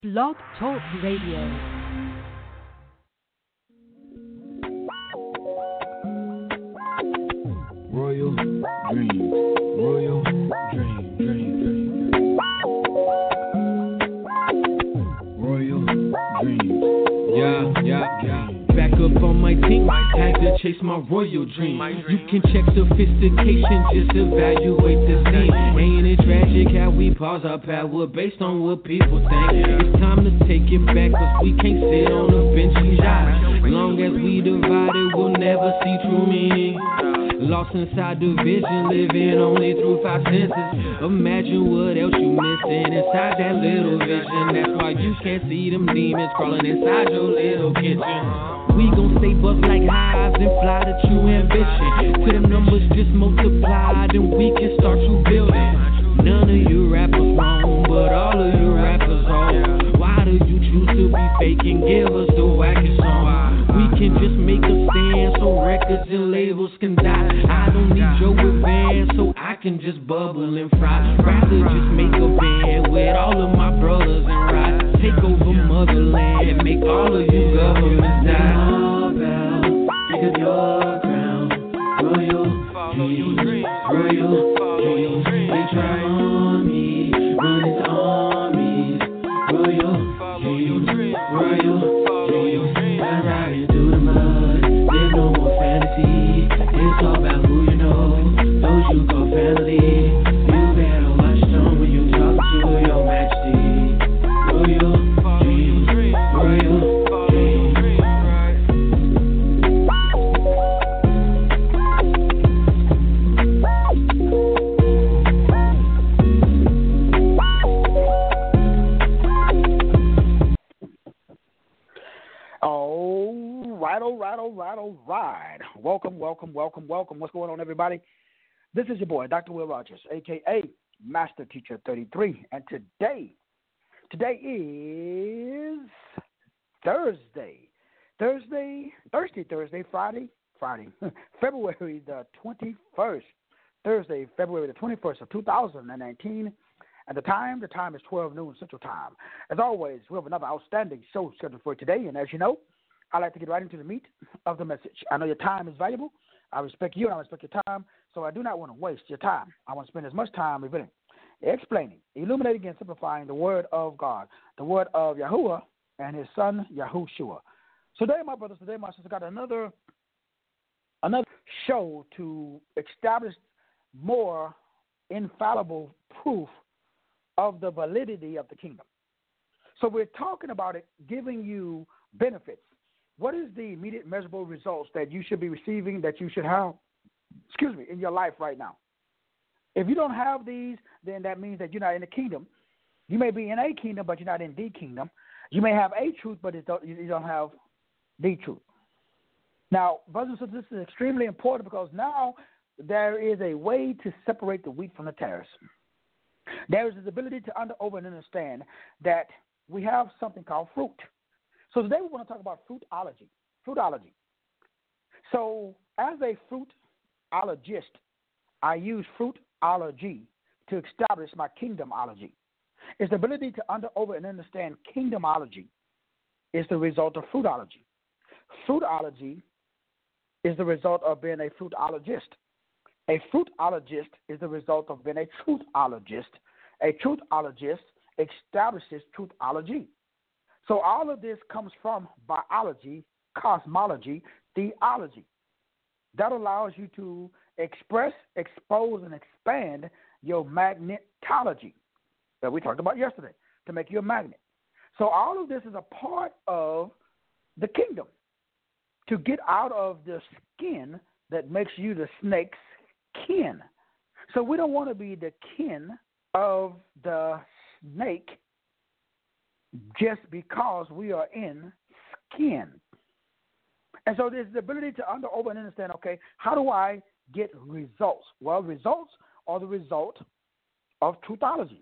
Blog Talk Radio. Royal Dreams, Royal Dream. Royal Dreams, yeah. Back up on my team, had to chase my royal dream. You can check sophistication, just evaluate the scene. Ain't it tragic how we pause our power based on what people think? It's time to take it back, cause we can't sit on a bench and jive. Long as we divided, we'll never see true meaning. Lost inside division, living only through five senses. Imagine what else you missing inside that little vision. That's why you can't see them demons crawling inside your little kitchen. We gon' stay buzzed like hives and fly to true ambition. Till the numbers just multiply, then we can start to build it. None of you rappers wrong, but all of you rappers wrong. Why do you choose to be fake and give us the wackest song? We can just make a stand so records and labels can die. I don't need your advance so I can just bubble and fry. Rather just make a band with all of my brothers and ride. Take over motherland, make all of you governments die. Think of your crown, royal dreams, royal dreams. They try on me, run into armies, royal dreams, royal dreams. That's how you do the mud. There's no more fantasy. It's all about who you know, those you call family. You better watch your tone when you talk to your majesty. Royal dreams, royal dreams. All right. Welcome. What's going on, everybody? This is your boy, Dr. Will Rogers, a.k.a. Master Teacher 33. And today is Thursday, Friday, February the 21st. Thursday, February the 21st of 2019. And the time is 12 noon Central Time. As always, we have another outstanding show scheduled for today. And as you know, I like to get right into the meat of the message. I know your time is valuable. I respect you and I respect your time, so I do not want to waste your time. I want to spend as much time explaining, illuminating, and simplifying the word of God, the word of Yahuwah and his son, Yahushua. So today, my brothers, my sisters, I got another show to establish more infallible proof of the validity of the kingdom. So we're talking about it, giving you benefits. What is the immediate measurable results that you should be receiving, that you should have, in your life right now? If you don't have these, then that means that you're not in the kingdom. You may be in a kingdom, but you're not in the kingdom. You may have a truth, but you don't have the truth. Now, brothers and sisters, this is extremely important because now there is a way to separate the wheat from the tares. There is the ability to over and understand that we have something called fruit. So today we want to talk about fruitology. So as a fruitologist, I use fruitology to establish my kingdomology. It's the ability to over and understand kingdomology is the result of fruitology. Fruitology is the result of being a fruitologist. A fruitologist is the result of being a truthologist. A truthologist establishes truthology. So all of this comes from biology, cosmology, theology. That allows you to express, expose, and expand your magnetology that we talked about yesterday to make you a magnet. So all of this is a part of the kingdom to get out of the skin that makes you the snake's kin. So we don't want to be the kin of the snake just because we are in skin. And so there's the ability to over and understand, okay, how do I get results? Well, results are the result of truthology.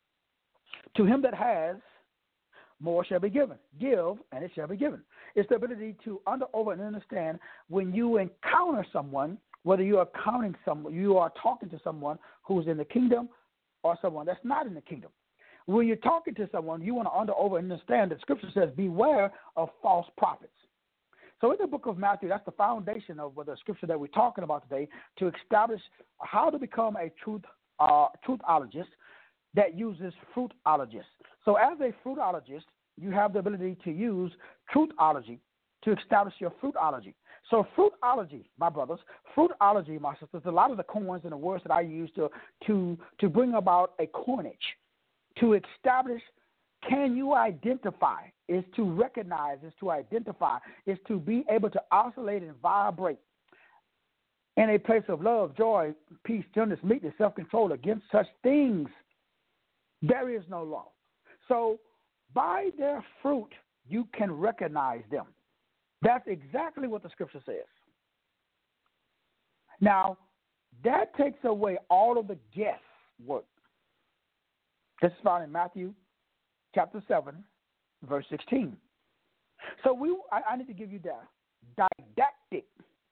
To him that has, more shall be given. Give, and it shall be given. It's the ability to over and understand when you encounter someone, whether you are talking to someone who's in the kingdom or someone that's not in the kingdom. when you're talking to someone, you want to understand that Scripture says, beware of false prophets. So in the book of Matthew, that's the foundation of the Scripture that we're talking about today, to establish how to become a truthologist that uses fruitologists. So as a fruitologist, you have the ability to use truthology to establish your fruitology. So fruitology, my brothers, fruitology, my sisters, a lot of the coins and the words that I use to bring about a coinage, to establish, can you identify, is to recognize, is to identify, is to be able to oscillate and vibrate in a place of love, joy, peace, gentleness, meekness, self-control. Against such things there is no law. So by their fruit you can recognize them. That's exactly what the Scripture says. Now, that takes away all of the guesswork. This is found in Matthew chapter 7, verse 16. So I need to give you that didactic.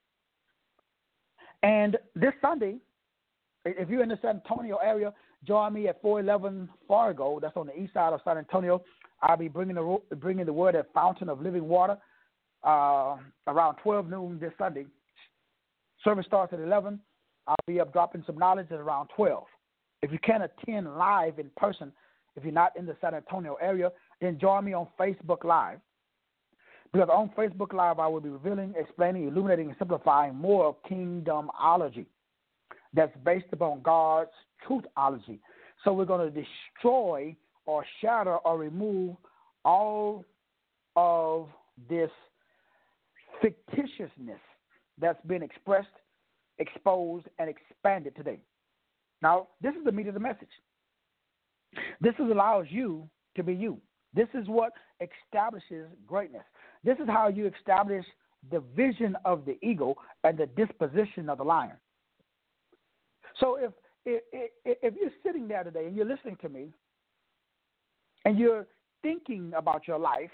And this Sunday, if you're in the San Antonio area, join me at 411 Fargo. That's on the east side of San Antonio. I'll be bringing the word at Fountain of Living Water around 12 noon this Sunday. Service starts at 11. I'll be up dropping some knowledge at around 12. If you can't attend live in person, if you're not in the San Antonio area, then join me on Facebook Live. Because on Facebook Live, I will be revealing, explaining, illuminating, and simplifying more of kingdomology that's based upon God's truthology. So we're going to destroy or shatter or remove all of this fictitiousness that's been expressed, exposed, and expanded today. Now, this is the meat of the message. This allows you to be you. This is what establishes greatness. This is how you establish the vision of the eagle and the disposition of the lion. So if you're sitting there today and you're listening to me and you're thinking about your life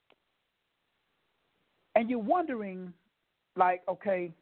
and you're wondering, like, okay,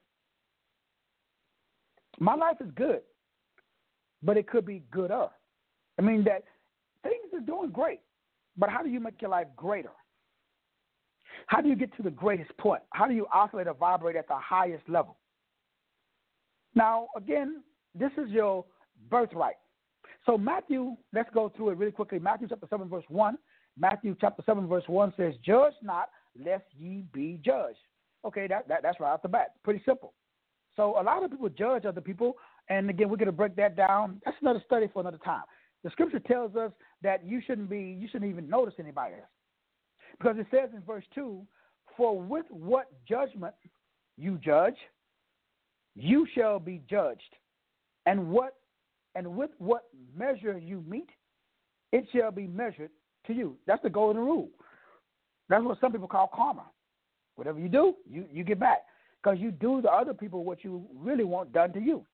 my life is good, but it could be gooder. I mean, that things are doing great, but how do you make your life greater? How do you get to the greatest point? How do you oscillate or vibrate at the highest level? Now, again, this is your birthright. So Matthew, let's go through it really quickly. Matthew chapter 7, verse 1. Matthew chapter 7, verse 1 says, judge not, lest ye be judged. Okay, that's right off the bat. Pretty simple. So a lot of people judge other people, and again, we're going to break that down. That's another study for another time. The Scripture tells us that you shouldn't even notice anybody else. Because it says in verse 2, for with what judgment you judge, you shall be judged. And with what measure you meet, it shall be measured to you. That's the golden rule. That's what some people call karma. Whatever you do, you get back. Because you do to other people what you really want done to you.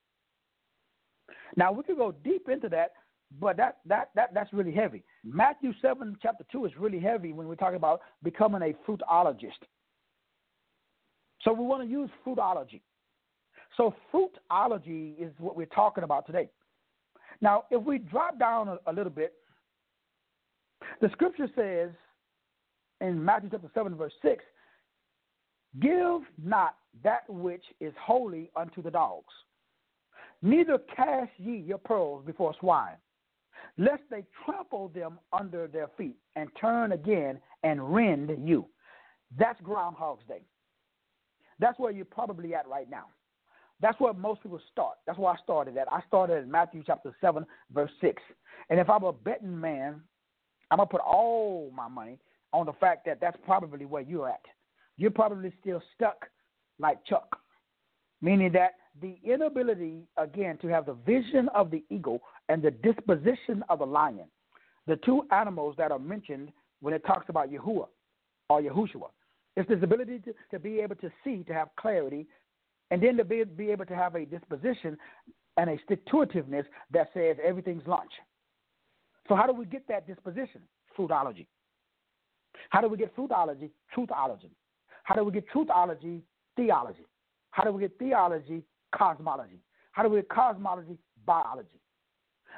Now, we could go deep into that, but that's really heavy. Matthew 7, chapter 2 is really heavy when we're talking about becoming a fruitologist. So we want to use fruitology. So fruitology is what we're talking about today. Now, if we drop down a little bit, the Scripture says in Matthew chapter 7, verse 6, give not that which is holy unto the dogs, neither cast ye your pearls before swine, lest they trample them under their feet and turn again and rend you. That's Groundhog's Day. That's where you're probably at right now. That's where most people start. That's where I started at. I started in Matthew chapter 7, verse 6. And if I'm a betting man, I'm going to put all my money on the fact that that's probably where you're at. You're probably still stuck like Chuck, meaning that the inability, again, to have the vision of the eagle and the disposition of the lion, the two animals that are mentioned when it talks about Yahuwah or Yahushua. It's this ability to be able to see, to have clarity, and then to be able to have a disposition and a stick-to-itiveness that says everything's lunch. So how do we get that disposition? Fruitology. How do we get fruitology? Truthology. How do we get truthology? Theology. How do we get theology? Cosmology. How do we get cosmology? Biology.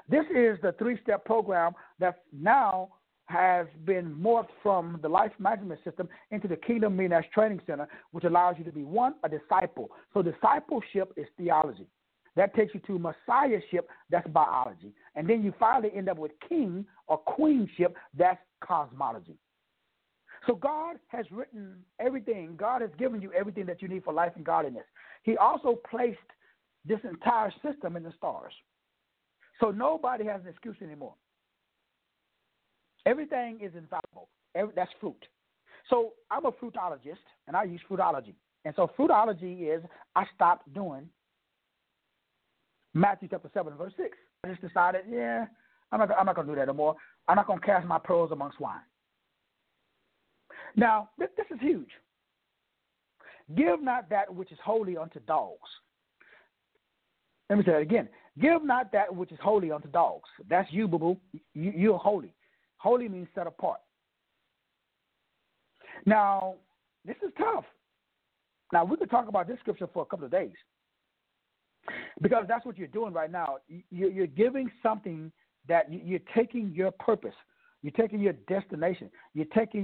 This is the 3-step program that now has been morphed from the life management system into the Kingdom Millionaires Training Center, which allows you to be, one, a disciple. So discipleship is theology. That takes you to messiahship, that's biology. And then you finally end up with king or queenship, that's cosmology. So God has written everything. God has given you everything that you need for life and godliness. He also placed this entire system in the stars. So nobody has an excuse anymore. Everything is infallible. That's fruit. So I'm a fruitologist, and I use fruitology. And so fruitology is I stopped doing Matthew chapter 7, verse 6. I just decided, I'm not going to do that anymore. I'm not going to cast my pearls among swine. Now, this is huge. Give not that which is holy unto dogs. Let me say that again. Give not that which is holy unto dogs. That's you, boo-boo. You're holy. Holy means set apart. Now, this is tough. Now, we could talk about this scripture for a couple of days because that's what you're doing right now. You're giving something that you're taking your purpose. You're taking your destination. You're taking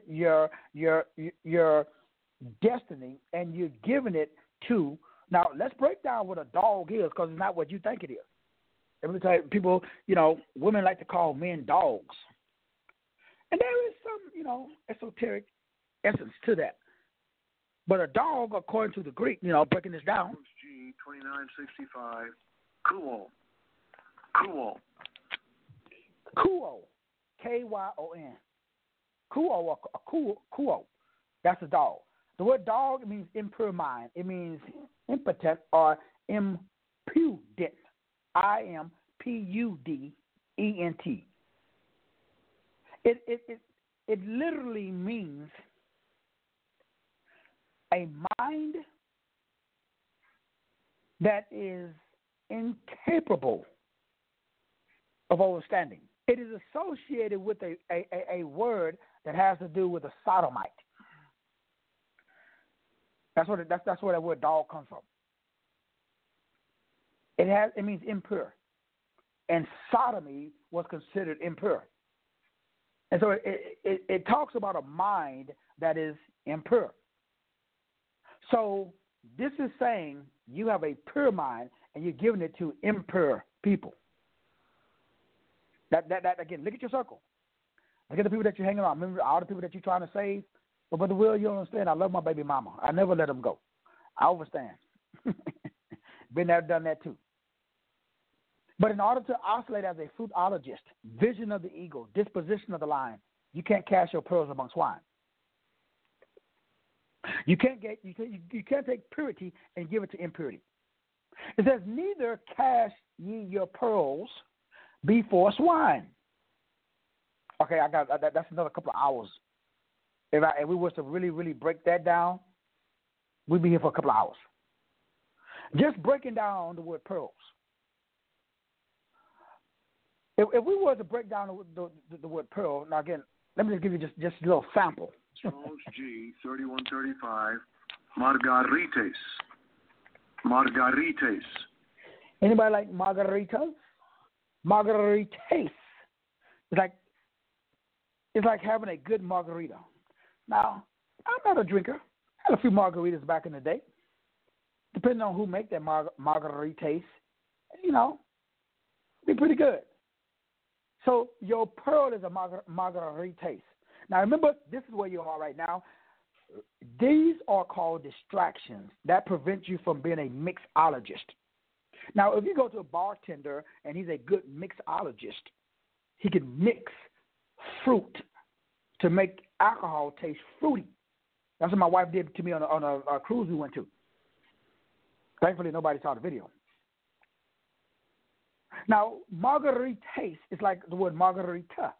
your destiny, and you're giving it to. Now, let's break down what a dog is, because it's not what you think it is. Every time people, women like to call men dogs, and there is some, esoteric essence to that. But a dog, according to the Greek, breaking this down. G 2965. Kuo. Kyon. Kuo. That's a dog. The word dog means impure mind. It means impotent or impudent. IMPUDENT. It literally means a mind that is incapable of understanding. It is associated with a word that has to do with a sodomite. That's where that word dog comes from. It means impure, and sodomy was considered impure, and so it talks about a mind that is impure. So this is saying you have a pure mind and you're giving it to impure people. That again, look at your circle. Look at the people that you're hanging around. Remember all the people that you're trying to save. But Brother Will, you don't understand. I love my baby mama. I never let them go. I overstand. Been there, done that too. But in order to oscillate as a fruitologist, vision of the eagle, disposition of the lion, you can't cast your pearls among swine. You can't take purity and give it to impurity. It says, neither cast ye your pearls before swine. Okay, that's another couple of hours. If we were to really, really break that down, we'd be here for a couple of hours. Just breaking down the word pearls. If we were to break down the word pearl, now again, let me just give you just a little sample. Charles G. 3135. Margaritas. Anybody like margaritas? Margaritas. It's like having a good margarita. Now, I'm not a drinker. I had a few margaritas back in the day. Depending on who make that margaritas, be pretty good. So your pearl is a margaritas. Now, remember, this is where you are right now. These are called distractions that prevent you from being a mixologist. Now, if you go to a bartender and he's a good mixologist, he can mix fruit to make alcohol taste fruity. That's what my wife did to me on a cruise we went to. Thankfully, nobody saw the video. Now, margaritas is like the word margarita.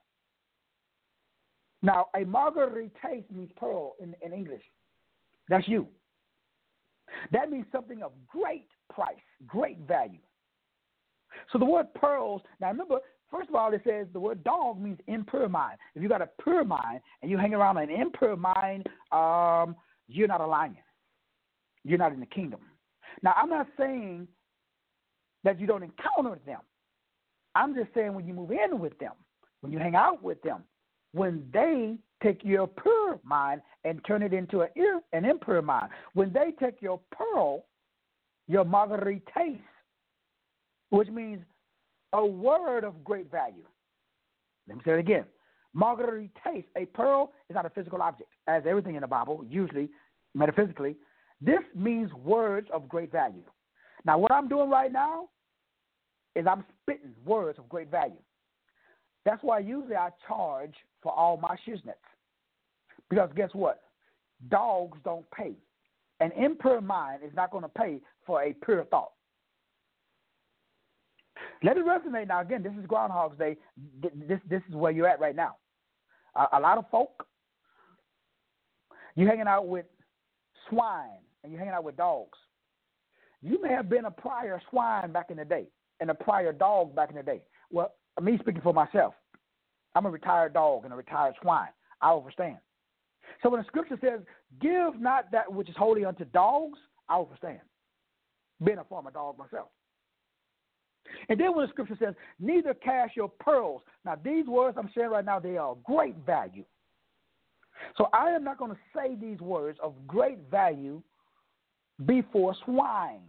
Now, a margaritas means pearl in English. That's you. That means something of great price, great value. So the word pearls, now remember, first of all, it says the word dog means impure mind. If you got a pure mind and you hang around an impure mind, you're not a lion. You're not in the kingdom. Now, I'm not saying that you don't encounter them. I'm just saying when you move in with them, when you hang out with them, when they take your pure mind and turn it into an impure mind, when they take your pearl, your margarites, which means a word of great value. Let me say it again. Margarites, a pearl is not a physical object, as everything in the Bible, usually metaphysically. This means words of great value. Now, what I'm doing right now is I'm spitting words of great value. That's why usually I charge for all my shiznets. Because guess what? Dogs don't pay. An impure mind is not going to pay for a pure thought. Let it resonate. Now, again, this is Groundhog's Day. This is where you're at right now. A lot of folk, you're hanging out with swine and you're hanging out with dogs. You may have been a prior swine back in the day and a prior dog back in the day. Well, me speaking for myself, I'm a retired dog and a retired swine. I understand. So when the scripture says, give not that which is holy unto dogs, I understand. Being a former dog myself. And then when the scripture says, neither cast your pearls. Now, these words I'm saying right now, they are of great value. So I am not going to say these words of great value before swine.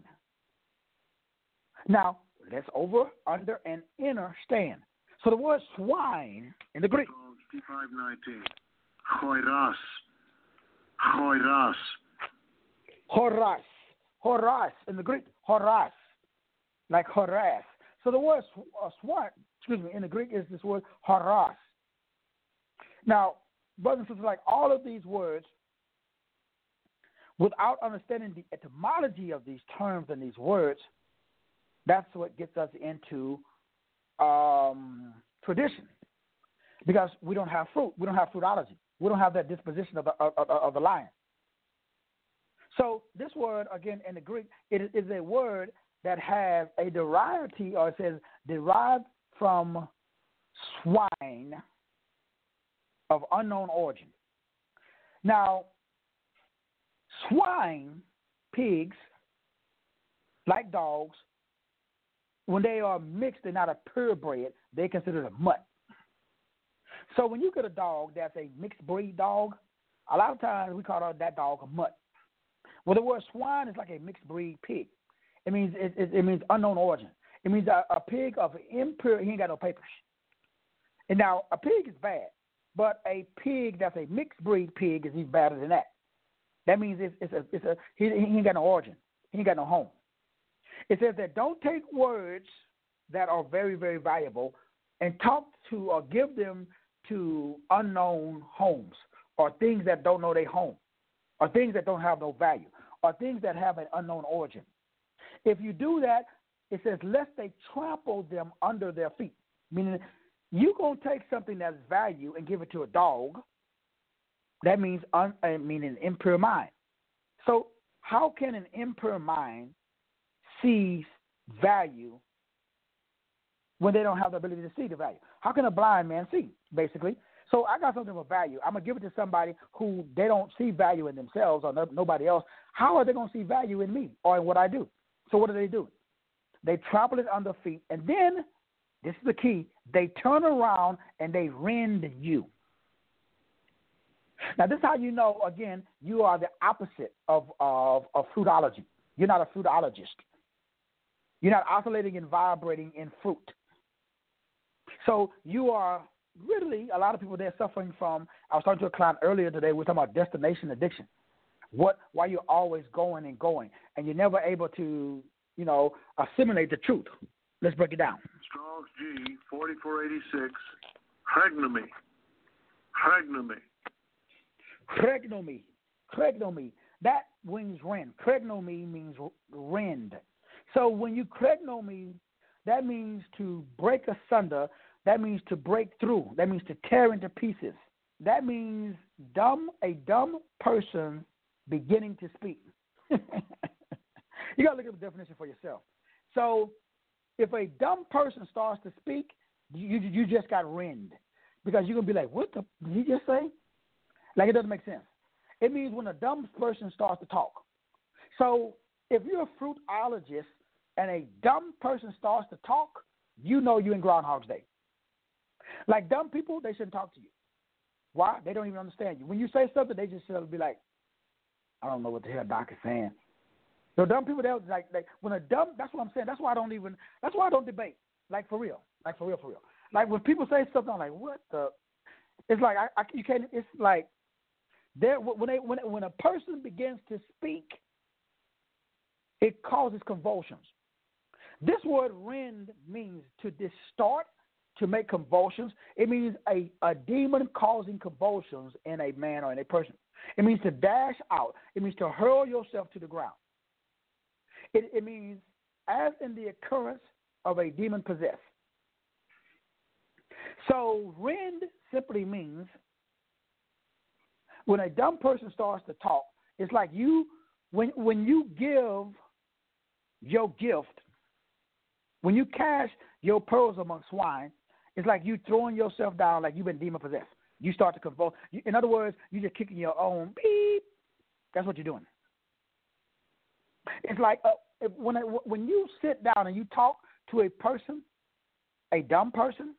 Now, let's over, under, and inner stand. So the word swine in the Greek. 5519. Choiras. Choiras. Horas. Horas in the Greek. Horas. Like harass. So the word in the Greek is this word haras. Now, brothers and sisters, like all of these words, without understanding the etymology of these terms and these words, that's what gets us into tradition. Because we don't have fruit. We don't have fruitology. We don't have that disposition of the lion. So this word, again, in the Greek, it is a word that has a derivity, or it says derived from swine of unknown origin. Now, swine, pigs, like dogs, when they are mixed and not a purebred, they're considered a mutt. So when you get a dog that's a mixed breed dog, a lot of times we call that dog a mutt. Well, the word swine is like a mixed breed pig. It means unknown origin. It means a pig of impure, he ain't got no papers. And now a pig is bad, but a pig that's a mixed breed pig is even better than that. That means he ain't got no origin. He ain't got no home. It says that don't take words that are very, very valuable and talk to or give them to unknown homes or things that don't know their home or things that don't have no value or things that have an unknown origin. If you do that, it says, lest they trample them under their feet. Meaning, you're going to take something that's value and give it to a dog. That means an impure mind. So how can an impure mind see value when they don't have the ability to see the value? How can a blind man see, basically? So I got something of value. I'm going to give it to somebody who they don't see value in themselves or nobody else. How are they going to see value in me or in what I do? So what do? They trample it under feet, and then, this is the key, they turn around and they rend you. Now, this is how you know, again, you are the opposite of fruitology. You're not a fruitologist. You're not oscillating and vibrating in fruit. So you are really, a lot of people, they're suffering from, I was talking to a client earlier today, we're talking about destination addiction. Why you're always going and going, and you're never able to, assimilate the truth. Let's break it down. Strong's G 4486. Cregnomy. That means rend. Cregnomy means rend. So when you cregnomy, that means to break asunder. That means to break through. That means to tear into pieces. That means a dumb person beginning to speak. You got to look at the definition for yourself. So if a dumb person starts to speak, you just got rend. Because you're going to be like, what did he just say? Like, it doesn't make sense. It means when a dumb person starts to talk. So if you're a fruitologist and a dumb person starts to talk, you know you in Groundhog's Day. Like dumb people, they shouldn't talk to you. Why? They don't even understand you. When you say something, they just be like, I don't know what the hell Doc is saying. So dumb people, they'll like when a dumb. That's what I'm saying. That's why I don't debate. Like for real. Like when people say something, I'm like, what the? It's like you can't. It's like when a person begins to speak, it causes convulsions. This word rend means to distort, to make convulsions. It means a demon causing convulsions in a man or in a person. It means to dash out. It means to hurl yourself to the ground. It means as in the occurrence of a demon possessed. So rend simply means when a dumb person starts to talk, it's like when you give your gift, when you cast your pearls among swine, it's like you throwing yourself down like you've been demon possessed. You start to convulse. In other words, you're just kicking your own beep. That's what you're doing. It's like when you sit down and you talk to a person, a dumb person,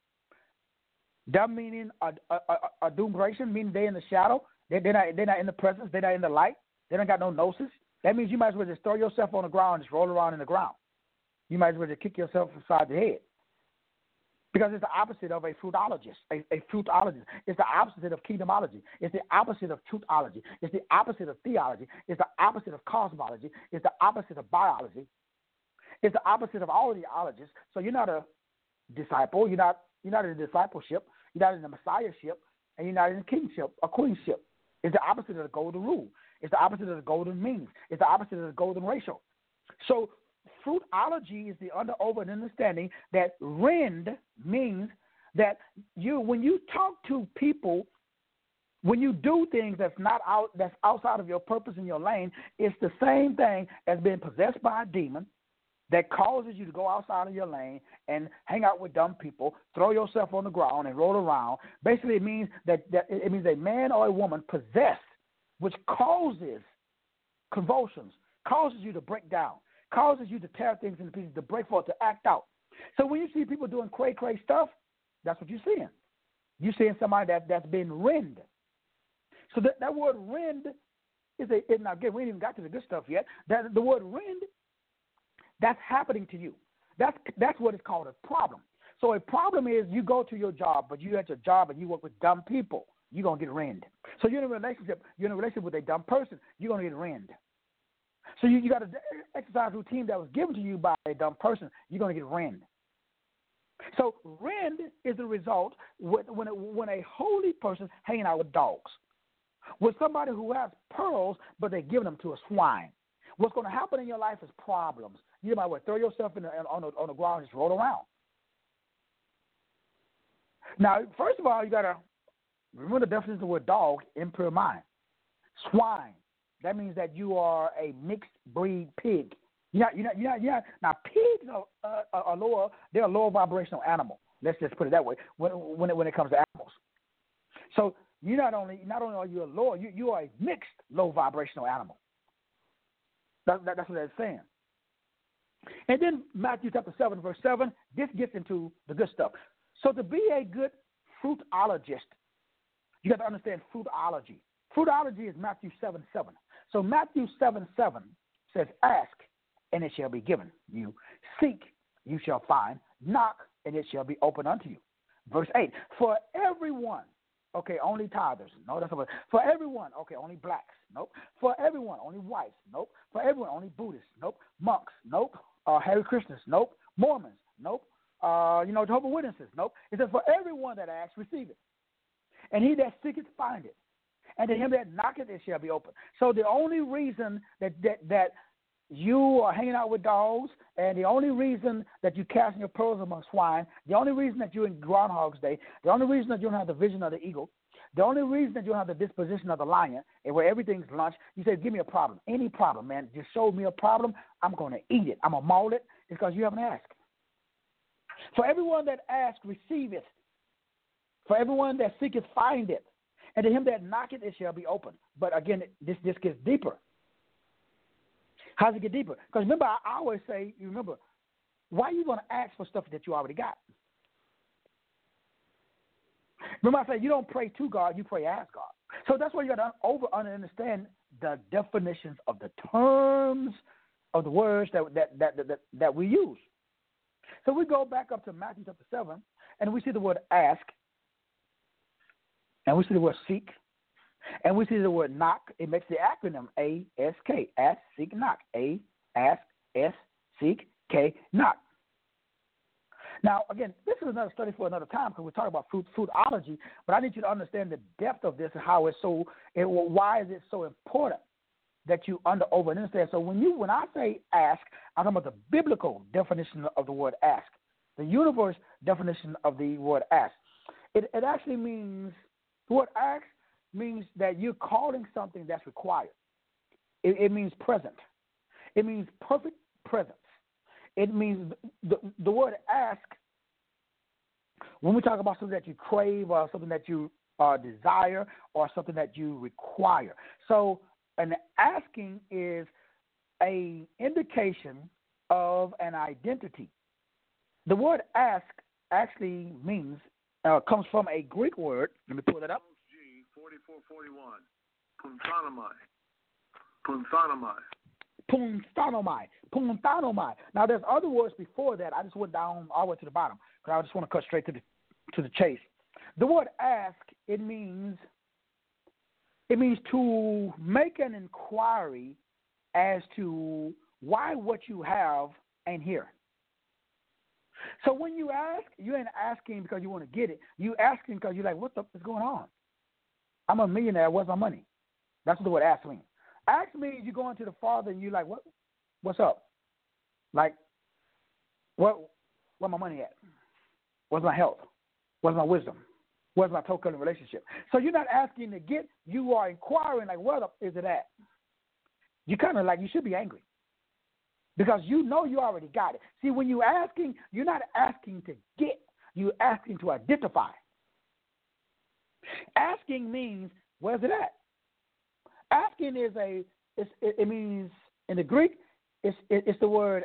dumb meaning a dumbration, meaning they're in the shadow. They're not in the presence. They're not in the light. They don't got no gnosis. That means you might as well just throw yourself on the ground and just roll around in the ground. You might as well just kick yourself upside the head. Because it's the opposite of a fruitologist. A fruitologist. It's the opposite of kingdomology. It's the opposite of truthology. It's the opposite of theology. It's the opposite of cosmology. It's the opposite of biology. It's the opposite of all theologists. So you're not a disciple. You're not in discipleship. You're not in the messiahship, and you're not in kingship or queenship. It's the opposite of the golden rule. It's the opposite of the golden means. It's the opposite of the golden ratio. So fruitology is the over and understanding that rend means that when you talk to people, when you do things that's outside of your purpose in your lane, it's the same thing as being possessed by a demon that causes you to go outside of your lane and hang out with dumb people, throw yourself on the ground and roll around. Basically, it means that it means a man or a woman possessed, which causes convulsions, causes you to break down, causes you to tear things into pieces, to break forth, to act out. So when you see people doing cray stuff, that's what you're seeing. You're seeing somebody that's been rend. So that word rend now again, we ain't even got to the good stuff yet. The word rend, that's happening to you. That's what is called a problem. So a problem is you go to your job, but you at your job and you work with dumb people, you're going to get rend. So you're in a relationship with a dumb person, you're going to get rend. So you got an exercise routine that was given to you by a dumb person, you're going to get rend. So rend is the result when a holy person hanging out with dogs, with somebody who has pearls, but they're giving them to a swine. What's going to happen in your life is problems. You might well throw yourself on the ground and just roll around. Now, first of all, you got to remember the definition of the word dog, impure mind. Swine, that means that you are a mixed breed pig. Now, pigs are lower. They're a lower vibrational animal. Let's just put it that way. When it comes to animals, so you not only are you a lower, you are a mixed low vibrational animal. That's what that's saying. And then Matthew chapter 7, verse 7, this gets into the good stuff. So to be a good fruitologist, you got to understand fruitology. Fruitology is Matthew 7:7. So Matthew 7:7 says, ask, and it shall be given you. Seek, you shall find. Knock, and it shall be opened unto you. Verse 8, for everyone, okay, only tithers. No, that's not. For everyone, okay, only blacks. Nope. For everyone, only whites. Nope. For everyone, only Buddhists. Nope. Monks. Nope. Hare Krishnas. Nope. Mormons. Nope. Jehovah's Witnesses. Nope. It says, for everyone that asks, receive it. And he that seeketh, find it. And to him that knocketh, it shall be open. So the only reason that you are hanging out with dogs, and the only reason that you casting your pearls among swine, the only reason that you're in Groundhog's Day, the only reason that you don't have the vision of the eagle, the only reason that you don't have the disposition of the lion, and where everything's lunch, you say, give me a problem. Any problem, man. Just show me a problem. I'm going to eat it. I'm going to maul it. It's because you haven't asked. For everyone that asks, receive it. For everyone that seeketh, find it. And to him that knocketh, it shall be open. But again, this gets deeper. How does it get deeper? Because remember, I always say, you remember, why are you going to ask for stuff that you already got? Remember I said you don't pray to God, you pray as God. So that's why you got to understand the definitions of the terms of the words that we use. So we go back up to Matthew chapter 7, and we see the word ask, and we see the word seek, and we see the word knock. It makes the acronym ASK, ask, seek, knock. A, ask, S, seek, K, knock. Now, again, this is another study for another time because we're talking about foodology, but I need you to understand the depth of this and how it's why is it so important that you understand. So when I say ask, I'm talking about the biblical definition of the word ask, the universe definition of the word ask. It actually means, the word ask means that you're calling something that's required. It means present. It means perfect presence. It means the word ask, when we talk about something that you crave or something that you desire or something that you require. So an asking is an indication of an identity. The word ask actually means, comes from a Greek word. Let me pull it up. G 4441. Punthanomai. Punthanomai. Now, there's other words before that. I just went down all the way to the bottom because I just want to cut straight to the chase. The word ask, it means to make an inquiry as to why what you have ain't here. So when you ask, you ain't asking because you want to get it. You asking because you're like, what the is going on? I'm a millionaire. Where's my money? That's what the word ask means. Ask means you're going to the Father and you're like, what's up? Like, where my money at? Where's my health? Where's my wisdom? Where's my total relationship? So you're not asking to get, you are inquiring, like, where is it at? You kind of like, you should be angry because you know you already got it. See, when you're asking, you're not asking to get, you're asking to identify. Asking means, where's it at? Asking is it means, in the Greek, it's the word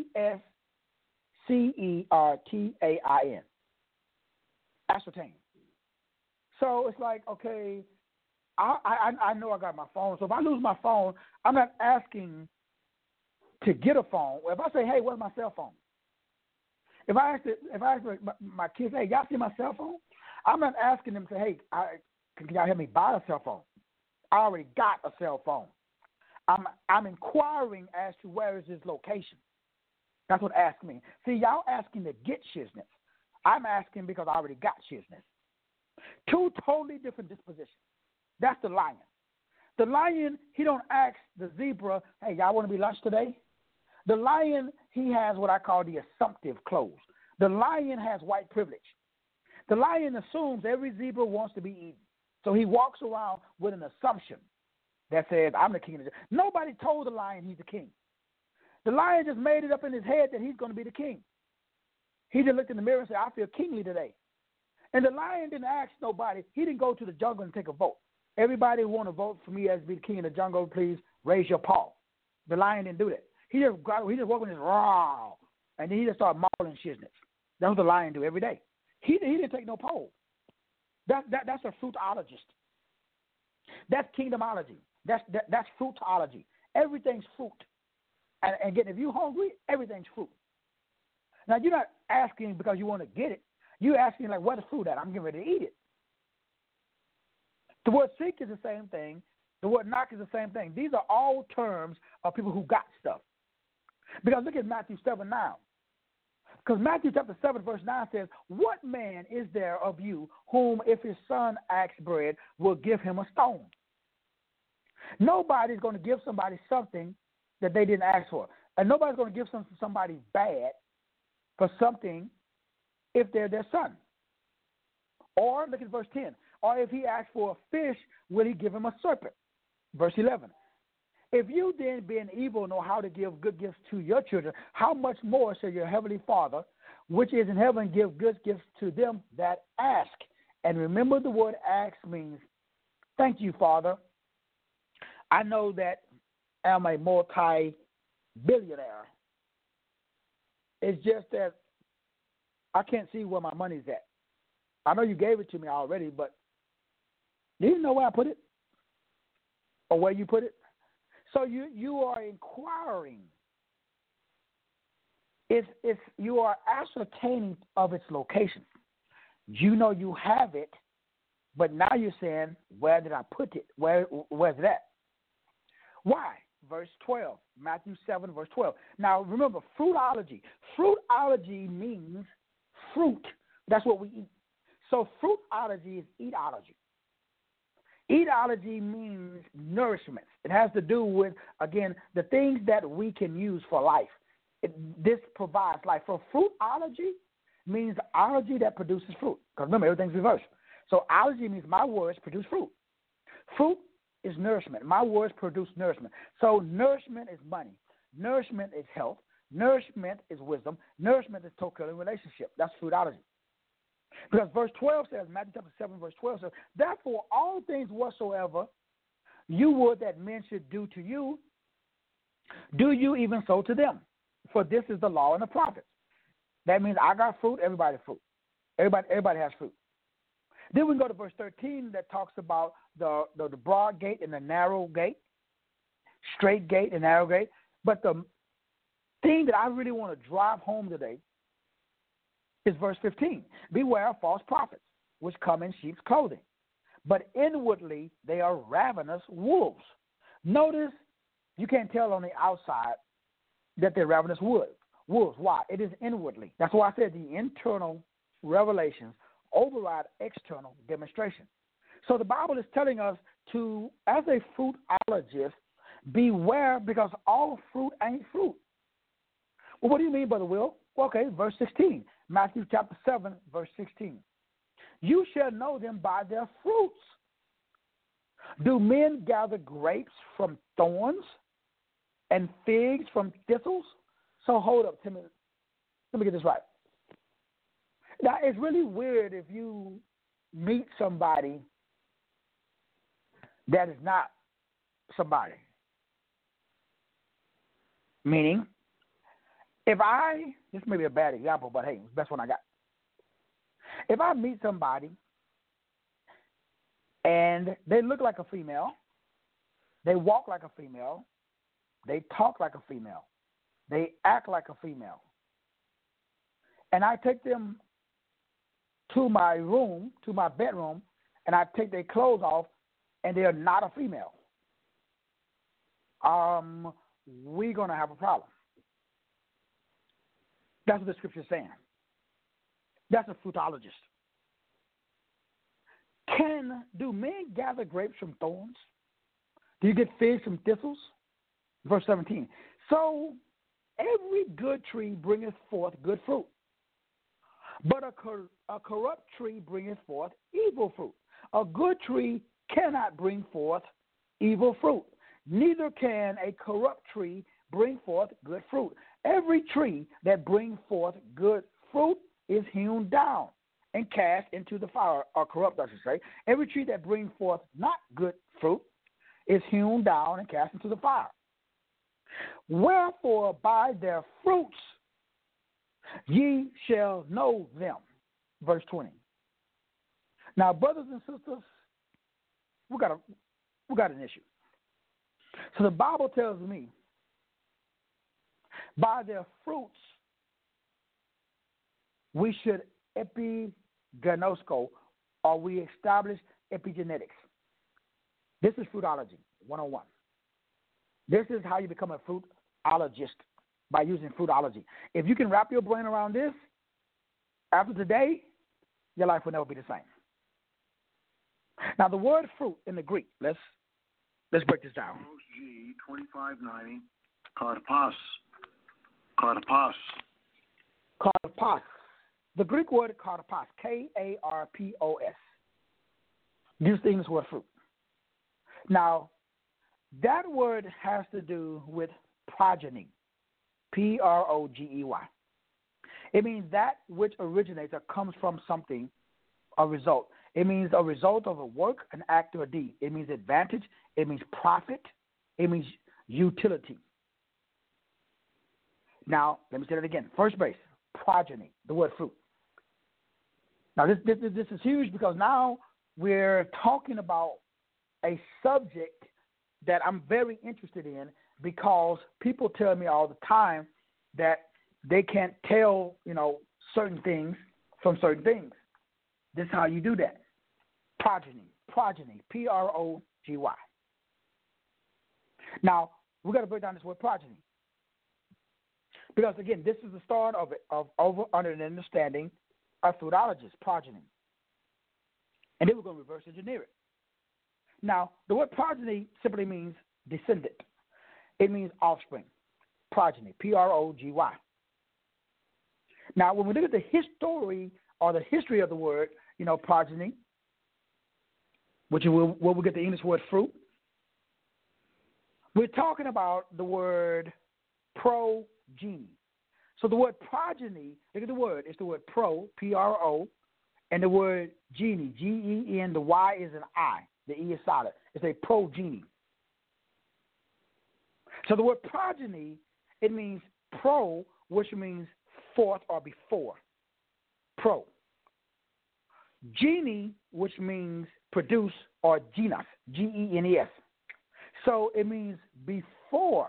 ASCERTAIN. Ascertain. So it's like, okay, I know I got my phone. So if I lose my phone, I'm not asking to get a phone. If I say, hey, where's my cell phone? If I ask my kids, hey, y'all see my cell phone? I'm not asking them to say, hey, can y'all help me buy a cell phone? I already got a cell phone. I'm inquiring as to where is his location. That's what ask means. See, y'all asking to get shizness. I'm asking because I already got shizness. Two totally different dispositions. That's the lion. The lion, he don't ask the zebra, hey, y'all want to be lunch today? The lion, he has what I call the assumptive clothes. The lion has white privilege. The lion assumes every zebra wants to be eaten. So he walks around with an assumption that says, I'm the king of the jungle. Nobody told the lion he's the king. The lion just made it up in his head that he's going to be the king. He just looked in the mirror and said, I feel kingly today. And the lion didn't ask nobody. He didn't go to the jungle and take a vote. Everybody who want to vote for me as be the king of the jungle, please raise your paw. The lion didn't do that. He just woke in his raw, and then he just started mauling shizness. That's what the lion do every day. He didn't take no poll. That's a fruitologist. That's kingdomology. That's fruitology. Everything's fruit. And again, if you're hungry, everything's fruit. Now, you're not asking because you want to get it. You're asking, like, where's the fruit at? I'm getting ready to eat it. The word seek is the same thing. The word knock is the same thing. These are all terms of people who got stuff. Because look at Matthew 7 now. Because Matthew chapter 7, verse 9 says, what man is there of you whom if his son asks bread will give him a stone? Nobody's going to give somebody something that they didn't ask for. And nobody's going to give somebody bad for something if they're their son. Or look at verse 10. Or if he asks for a fish, will he give him a serpent? Verse 11. If you then, being evil, know how to give good gifts to your children, how much more shall your heavenly Father, which is in heaven, give good gifts to them that ask? And remember, the word ask means, thank you, Father. I know that I'm a multi-billionaire. It's just that I can't see where my money's at. I know you gave it to me already, but do you know where I put it? Or where you put it? So you are inquiring. You are ascertaining of its location. You know you have it, but now you're saying, where did I put it? Where's it at? Why? Verse 12, Matthew 7, verse 12. Now, remember, fruitology. Fruitology means fruit. That's what we eat. So fruitology is eatology. Eatology means nourishment. It has to do with, again, the things that we can use for life. This provides life. So fruitology means ology that produces fruit. Because remember, everything's reversed. So ology means my words produce fruit. Fruit is nourishment. My words produce nourishment. So nourishment is money. Nourishment is health. Nourishment is wisdom. Nourishment is total relationship. That's fruitology. Because verse 12 says, Matthew chapter 7, verse 12 says, therefore all things whatsoever you would that men should do to you, do you even so to them. For this is the law and the prophets. That means I got fruit, everybody has fruit. Everybody has fruit. Then we go to verse 13 that talks about the broad gate and the narrow gate, straight gate and narrow gate. But the thing that I really want to drive home today is verse 15. Beware of false prophets, which come in sheep's clothing, but inwardly they are ravenous wolves. Notice you can't tell on the outside that they're ravenous wolves. Why? It is inwardly. That's why I said the internal revelations override external demonstration. So the Bible is telling us to, as a fruitologist, beware because all fruit ain't fruit. Well, what do you mean, Brother Will? Well, okay, verse 16, Matthew chapter 7, verse 16. You shall know them by their fruits. Do men gather grapes from thorns and figs from thistles? So hold up, Timothy. Let me get this right. Now, it's really weird if you meet somebody that is not somebody. Meaning, this may be a bad example, but hey, it's the best one I got. If I meet somebody and they look like a female, they walk like a female, they talk like a female, they act like a female, and I take them to my room, to my bedroom, and I take their clothes off, and they're not a female, we're going to have a problem. That's what the scripture is saying. That's a fruitologist. Do men gather grapes from thorns? Do you get figs from thistles? Verse 17. So every good tree bringeth forth good fruit, but a corrupt tree bringeth forth evil fruit. A good tree cannot bring forth evil fruit, neither can a corrupt tree bring forth good fruit. Every tree that brings forth good fruit is hewn down and cast into the fire, or corrupt, I should say. Every tree that brings forth not good fruit is hewn down and cast into the fire. Wherefore by their fruits ye shall know them. Verse 20. Now, brothers and sisters, we got an issue. So the Bible tells me, by their fruits we should epigenosko, or we establish epigenetics. This is fruitology 101. This is how you become a fruitologist, by using fruitology. If you can wrap your brain around this, after today, your life will never be the same. Now, the word fruit in the Greek, let's break this down. G 2590, karpos. Karpos. Karpos. The Greek word karpos, K-A-R-P-O-S. Used the English word fruit. Now, that word has to do with progeny, P-R-O-G-E-Y. It means that which originates or comes from something, a result. It means a result of a work, an act, or a deed. It means advantage. It means profit. It means utility. Now, let me say that again. First base, progeny, the word fruit. Now, this is huge because now we're talking about a subject that I'm very interested in because people tell me all the time that they can't tell, certain things from certain things. This is how you do that. Progeny, P-R-O-G-Y. Now, we're going to break down this word progeny. Because, again, this is the start of under an understanding of fruitologists, progeny. And then we're going to reverse engineer it. Now, the word progeny simply means descendant. It means offspring. Progeny, P-R-O-G-Y. Now, when we look at the history or the history of the word, progeny, which is where we get the English word fruit, we're talking about the word progeny. So the word progeny, look at the word. It's the word pro, P-R-O, and the word genie, G-E-N. The Y is an I. The E is solid. It's a progeny. So the word progeny, it means pro, which means forth or before. Pro. Genie, which means produce, or genus, G-E-N-E-S. So it means before.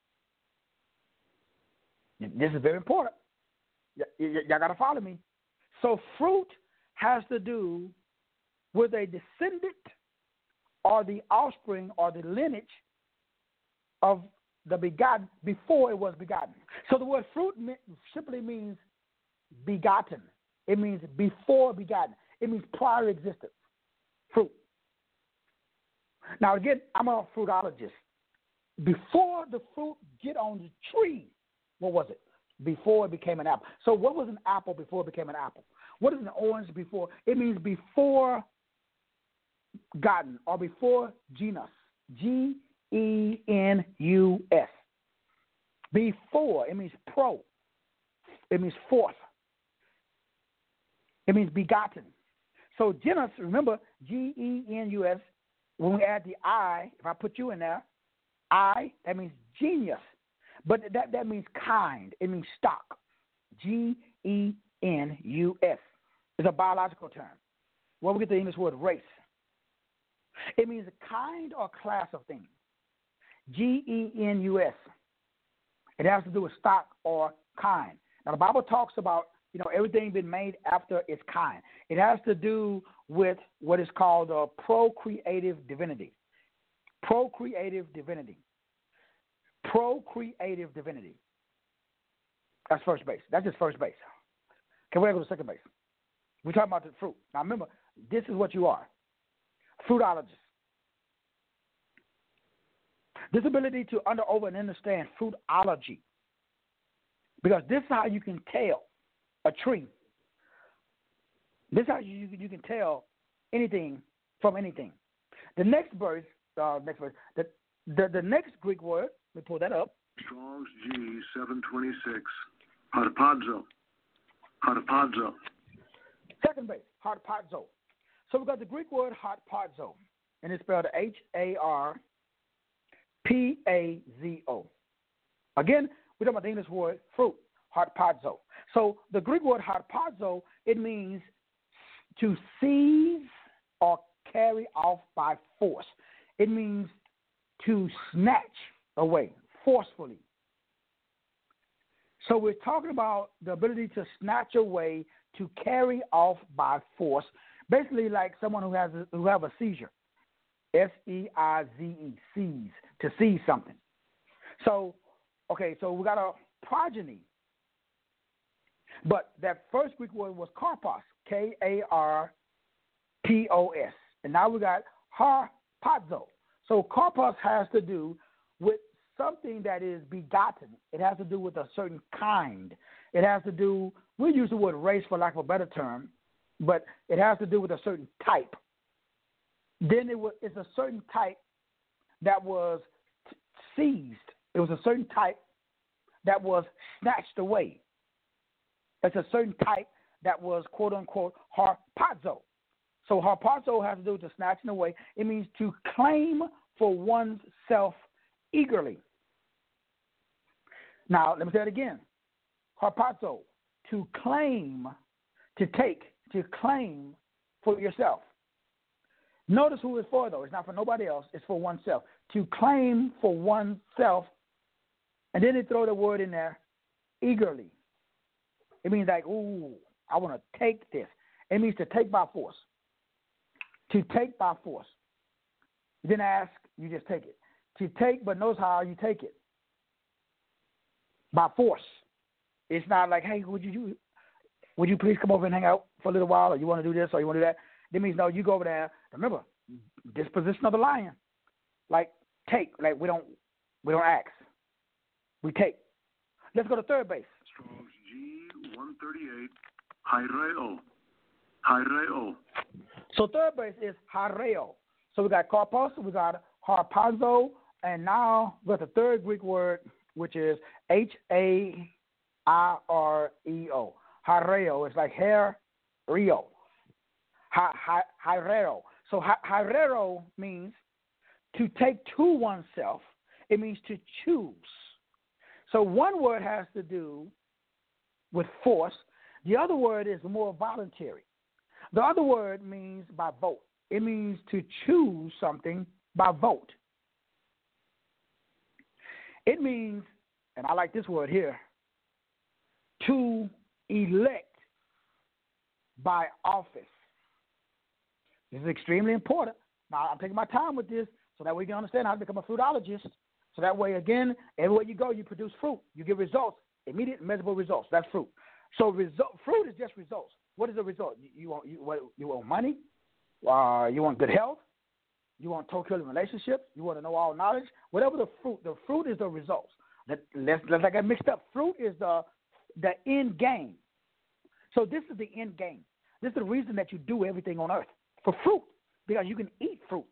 This is very important. Y'all got to follow me. So fruit has to do with a descendant or the offspring or the lineage of the begotten before it was begotten. So the word fruit simply means begotten. It means before begotten. It means prior existence. Fruit. Now, again, I'm a fruitologist. Before the fruit get on the tree, what was it? Before it became an apple. So what was an apple before it became an apple? What is an orange before? It means before gotten or before genus. G-E-N-U-S. Before. It means pro. It means forth. It means begotten. So genus, remember, G-E-N-U-S, when we add the I, if I put you in there, I, that means genius. But that means kind. It means stock. G-E-N-U-S. It's a biological term. Where we get the English word race. It means a kind or class of things. G-E-N-U-S. It has to do with stock or kind. Now, the Bible talks about, everything been made after its kind. It has to do with what is called a procreative divinity. Procreative divinity. Procreative divinity. That's first base. That's just first base. Okay, we're going to go to second base. We're talking about the fruit. Now, remember, this is what you are. Fruitologist. This ability to over and understand fruitology. Because this is how you can tell a tree. This is how you can tell anything from anything. The next verse, the next Greek word, let me pull that up. Strong's G 726. Harpazo. Harpazo. Second base, harpazo. So we've got the Greek word harpazo, and it's spelled H-A-R-P-A-Z-O. Again, we're talking about the English word fruit, harpazo. So the Greek word harpazo, it means to seize or carry off by force. It means to snatch away forcefully. So we're talking about the ability to snatch away, to carry off by force, basically like someone who have a seizure. S-E-I-Z-E, seize, to seize something. So, okay, so we got a progeny. But that first Greek word was karpos, K-A-R-P-O-S. And now we got harpazo. So karpos has to do with something that is begotten. It has to do with a certain kind. It has to do, we use the word race for lack of a better term, but it has to do with a certain type. Then it's a certain type that was seized. It was a certain type that was snatched away. It's a certain type that was, quote unquote, harpazo. So harpazo has to do with the snatching away. It means to claim for one's self eagerly. Now, let me say it again. Harpazo, to claim, to take, to claim for yourself. Notice who it's for, though. It's not for nobody else. It's for oneself. To claim for oneself, and then they throw the word in there, eagerly. It means like, ooh, I want to take this. It means to take by force. To take by force. You didn't ask, you just take it. To take, but knows how you take it. By force. It's not like, hey, would you please come over and hang out for a little while, or you want to do this, or you want to do that? That means, no, you go over there. Remember, disposition of the lion. Like, take. Like, we don't ask. We take. Let's go to third base. Strong's G138. Hyreo. Hyreo. So third base is Hyreo. So we got karpos, we got harpazo, and now we got the third Greek word, which is Haireo. Hyreo. It's like hair, rio. Hyrero. So hyrero means to take to oneself. It means to choose. So one word has to do with force. The other word is more voluntary. The other word means by vote. It means to choose something by vote. It means, and I like this word here, to elect by office. This is extremely important. Now, I'm taking my time with this so that we can understand how to become a fruitologist. So that way, again, everywhere you go, you produce fruit. You get results, immediate measurable results. That's fruit. So fruit is just results. What is the result? You want money? You want good health? You want total relationships? You want to know all knowledge? Whatever the fruit is the results. Let's get mixed up. Fruit is the end game. So this is the end game. This is the reason that you do everything on earth, for fruit, because you can eat fruit.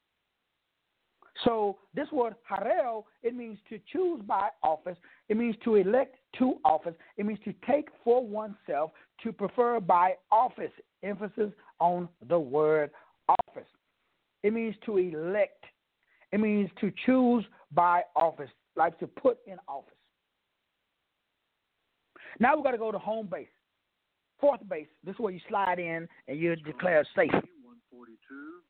So this word, hareo, it means to choose by office. It means to elect to office. It means to take for oneself, to prefer by office. Emphasis on the word office. It means to elect. It means to choose by office, like to put in office. Now we've got to go to home base. Fourth base, this is where you slide in and you're declared safe. 142.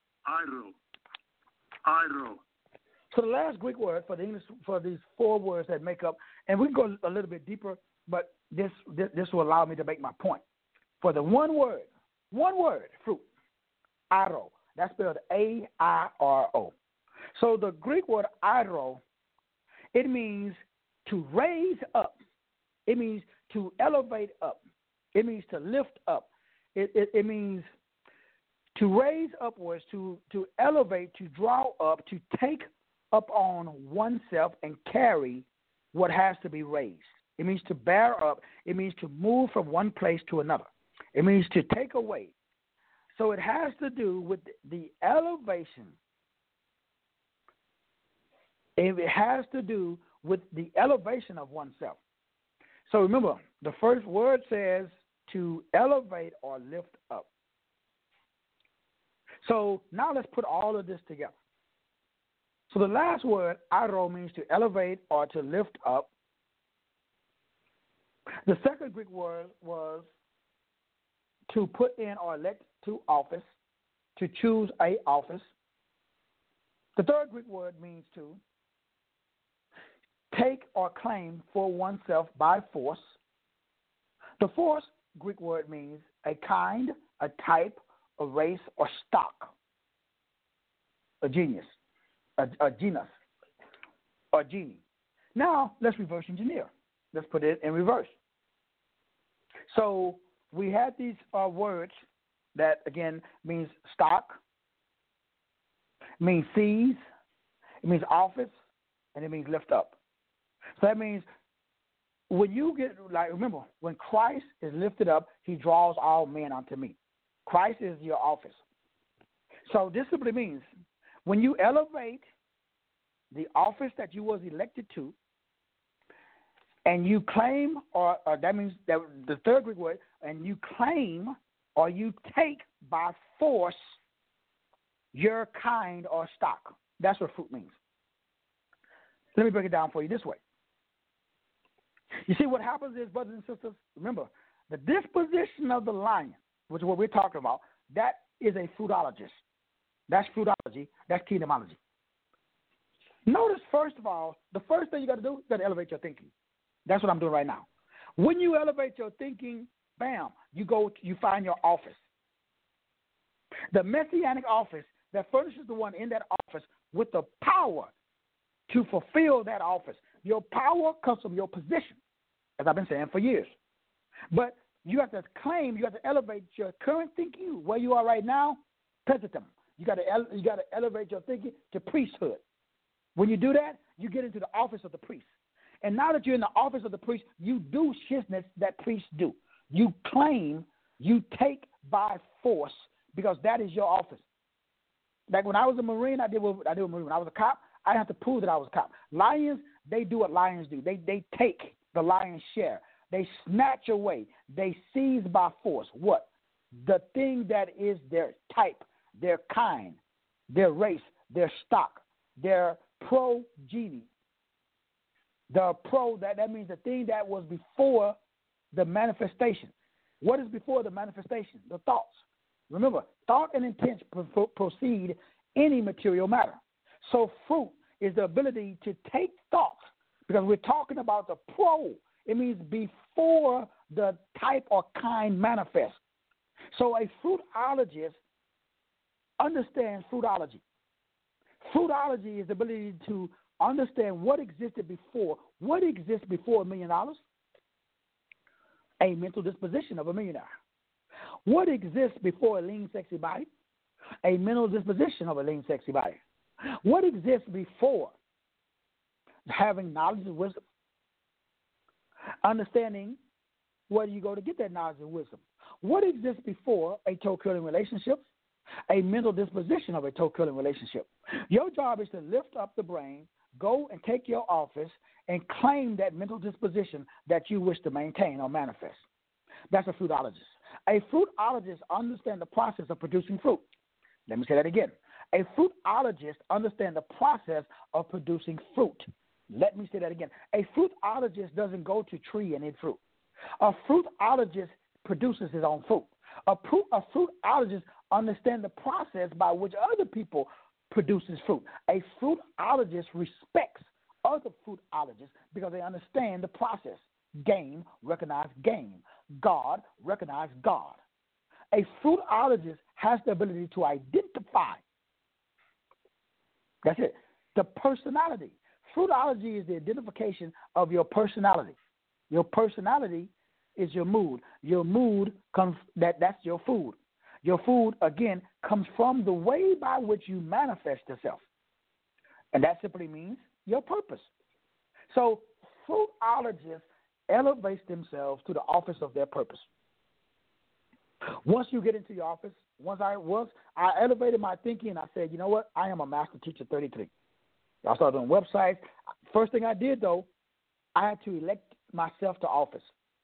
Iro. So the last Greek word for the English, for these four words that make up, and we can go a little bit deeper, but this will allow me to make my point. For the one word, fruit, iro, that's spelled A-I-R-O. So the Greek word iro, it means to raise up. It means to elevate up. It means to lift up. It means to raise upwards, to elevate, to draw up, to take up on oneself and carry what has to be raised. It means to bear up. It means to move from one place to another. It means to take away. So it has to do with the elevation. It has to do with the elevation of oneself. So remember, the first word says to elevate or lift up. So now let's put all of this together. So the last word, iro, means to elevate or to lift up. The second Greek word was to put in or elect to office, to choose a office. The third Greek word means to take or claim for oneself by force. The fourth Greek word means a kind, a type, a race, or stock, a genus, a genus, or genie. Now, let's reverse engineer. Let's put it in reverse. So we had these words that, again, means stock, means seize, it means office, and it means lift up. So that means when you get, like, remember, when Christ is lifted up, he draws all men unto me. Christ is your office. So this simply means when you elevate the office that you was elected to, and you claim, or that means that the third Greek word, and you claim or you take by force your kind or stock. That's what fruit means. Let me break it down for you this way. You see what happens is, brothers and sisters, remember, the disposition of the lion, which is what we're talking about, that is a fruitologist. That's fruitology. That's kingdomology. Notice, first of all, the first thing you got to do, you got to elevate your thinking. That's what I'm doing right now. When you elevate your thinking, bam, you find your office. The messianic office that furnishes the one in that office with the power to fulfill that office. Your power comes from your position, as I've been saying for years. But you have to elevate your current thinking, where you are right now, presidentum. You got to elevate your thinking to priesthood. When you do that, you get into the office of the priest. And now that you're in the office of the priest, you do shitness that priests do. You claim, you take by force, because that is your office. Like when I was a Marine, I did a Marine. When I was a cop, I didn't have to prove that I was a cop. Lions, they do what lions do. They take the lion's share. They snatch away. They seize by force. What? The thing that is their type, their kind, their race, their stock, their progeny. That means the thing that was before the manifestation. What is before the manifestation? The thoughts. Remember, thought and intent proceed any material matter. So fruit is the ability to take thoughts, because we're talking about the pro. It means before the type or kind manifests. So a fruitologist understands fruitology. Fruitology is the ability to understand what existed before. What exists before $1 million? A mental disposition of a millionaire. What exists before a lean, sexy body? A mental disposition of a lean, sexy body. What exists before having knowledge and wisdom? Understanding where you go to get that knowledge and wisdom. What exists before a toe-curling relationship? A mental disposition of a toe-curling relationship. Your job is to lift up the brain, go and take your office, and claim that mental disposition that you wish to maintain or manifest. That's a fruitologist. A fruitologist understands the process of producing fruit. Let me say that again. A fruitologist understands the process of producing fruit. Let me say that again. A fruitologist doesn't go to tree and eat fruit. A fruitologist produces his own fruit. A fruitologist understands the process by which other people produces fruit. A fruitologist respects other fruitologists because they understand the process. Game, recognize game. God, recognize God. A fruitologist has the ability to identify. That's it. The personality. Fruitology is the identification of your personality. Your personality is your mood. Your mood comes, that's your food. Your food, again, comes from the way by which you manifest yourself. And that simply means your purpose. So fruitologists elevate themselves to the office of their purpose. Once you get into your office, I elevated my thinking, and I said, you know what? I am a master teacher 33. I started doing websites. First thing I did, though, I had to elect myself to office.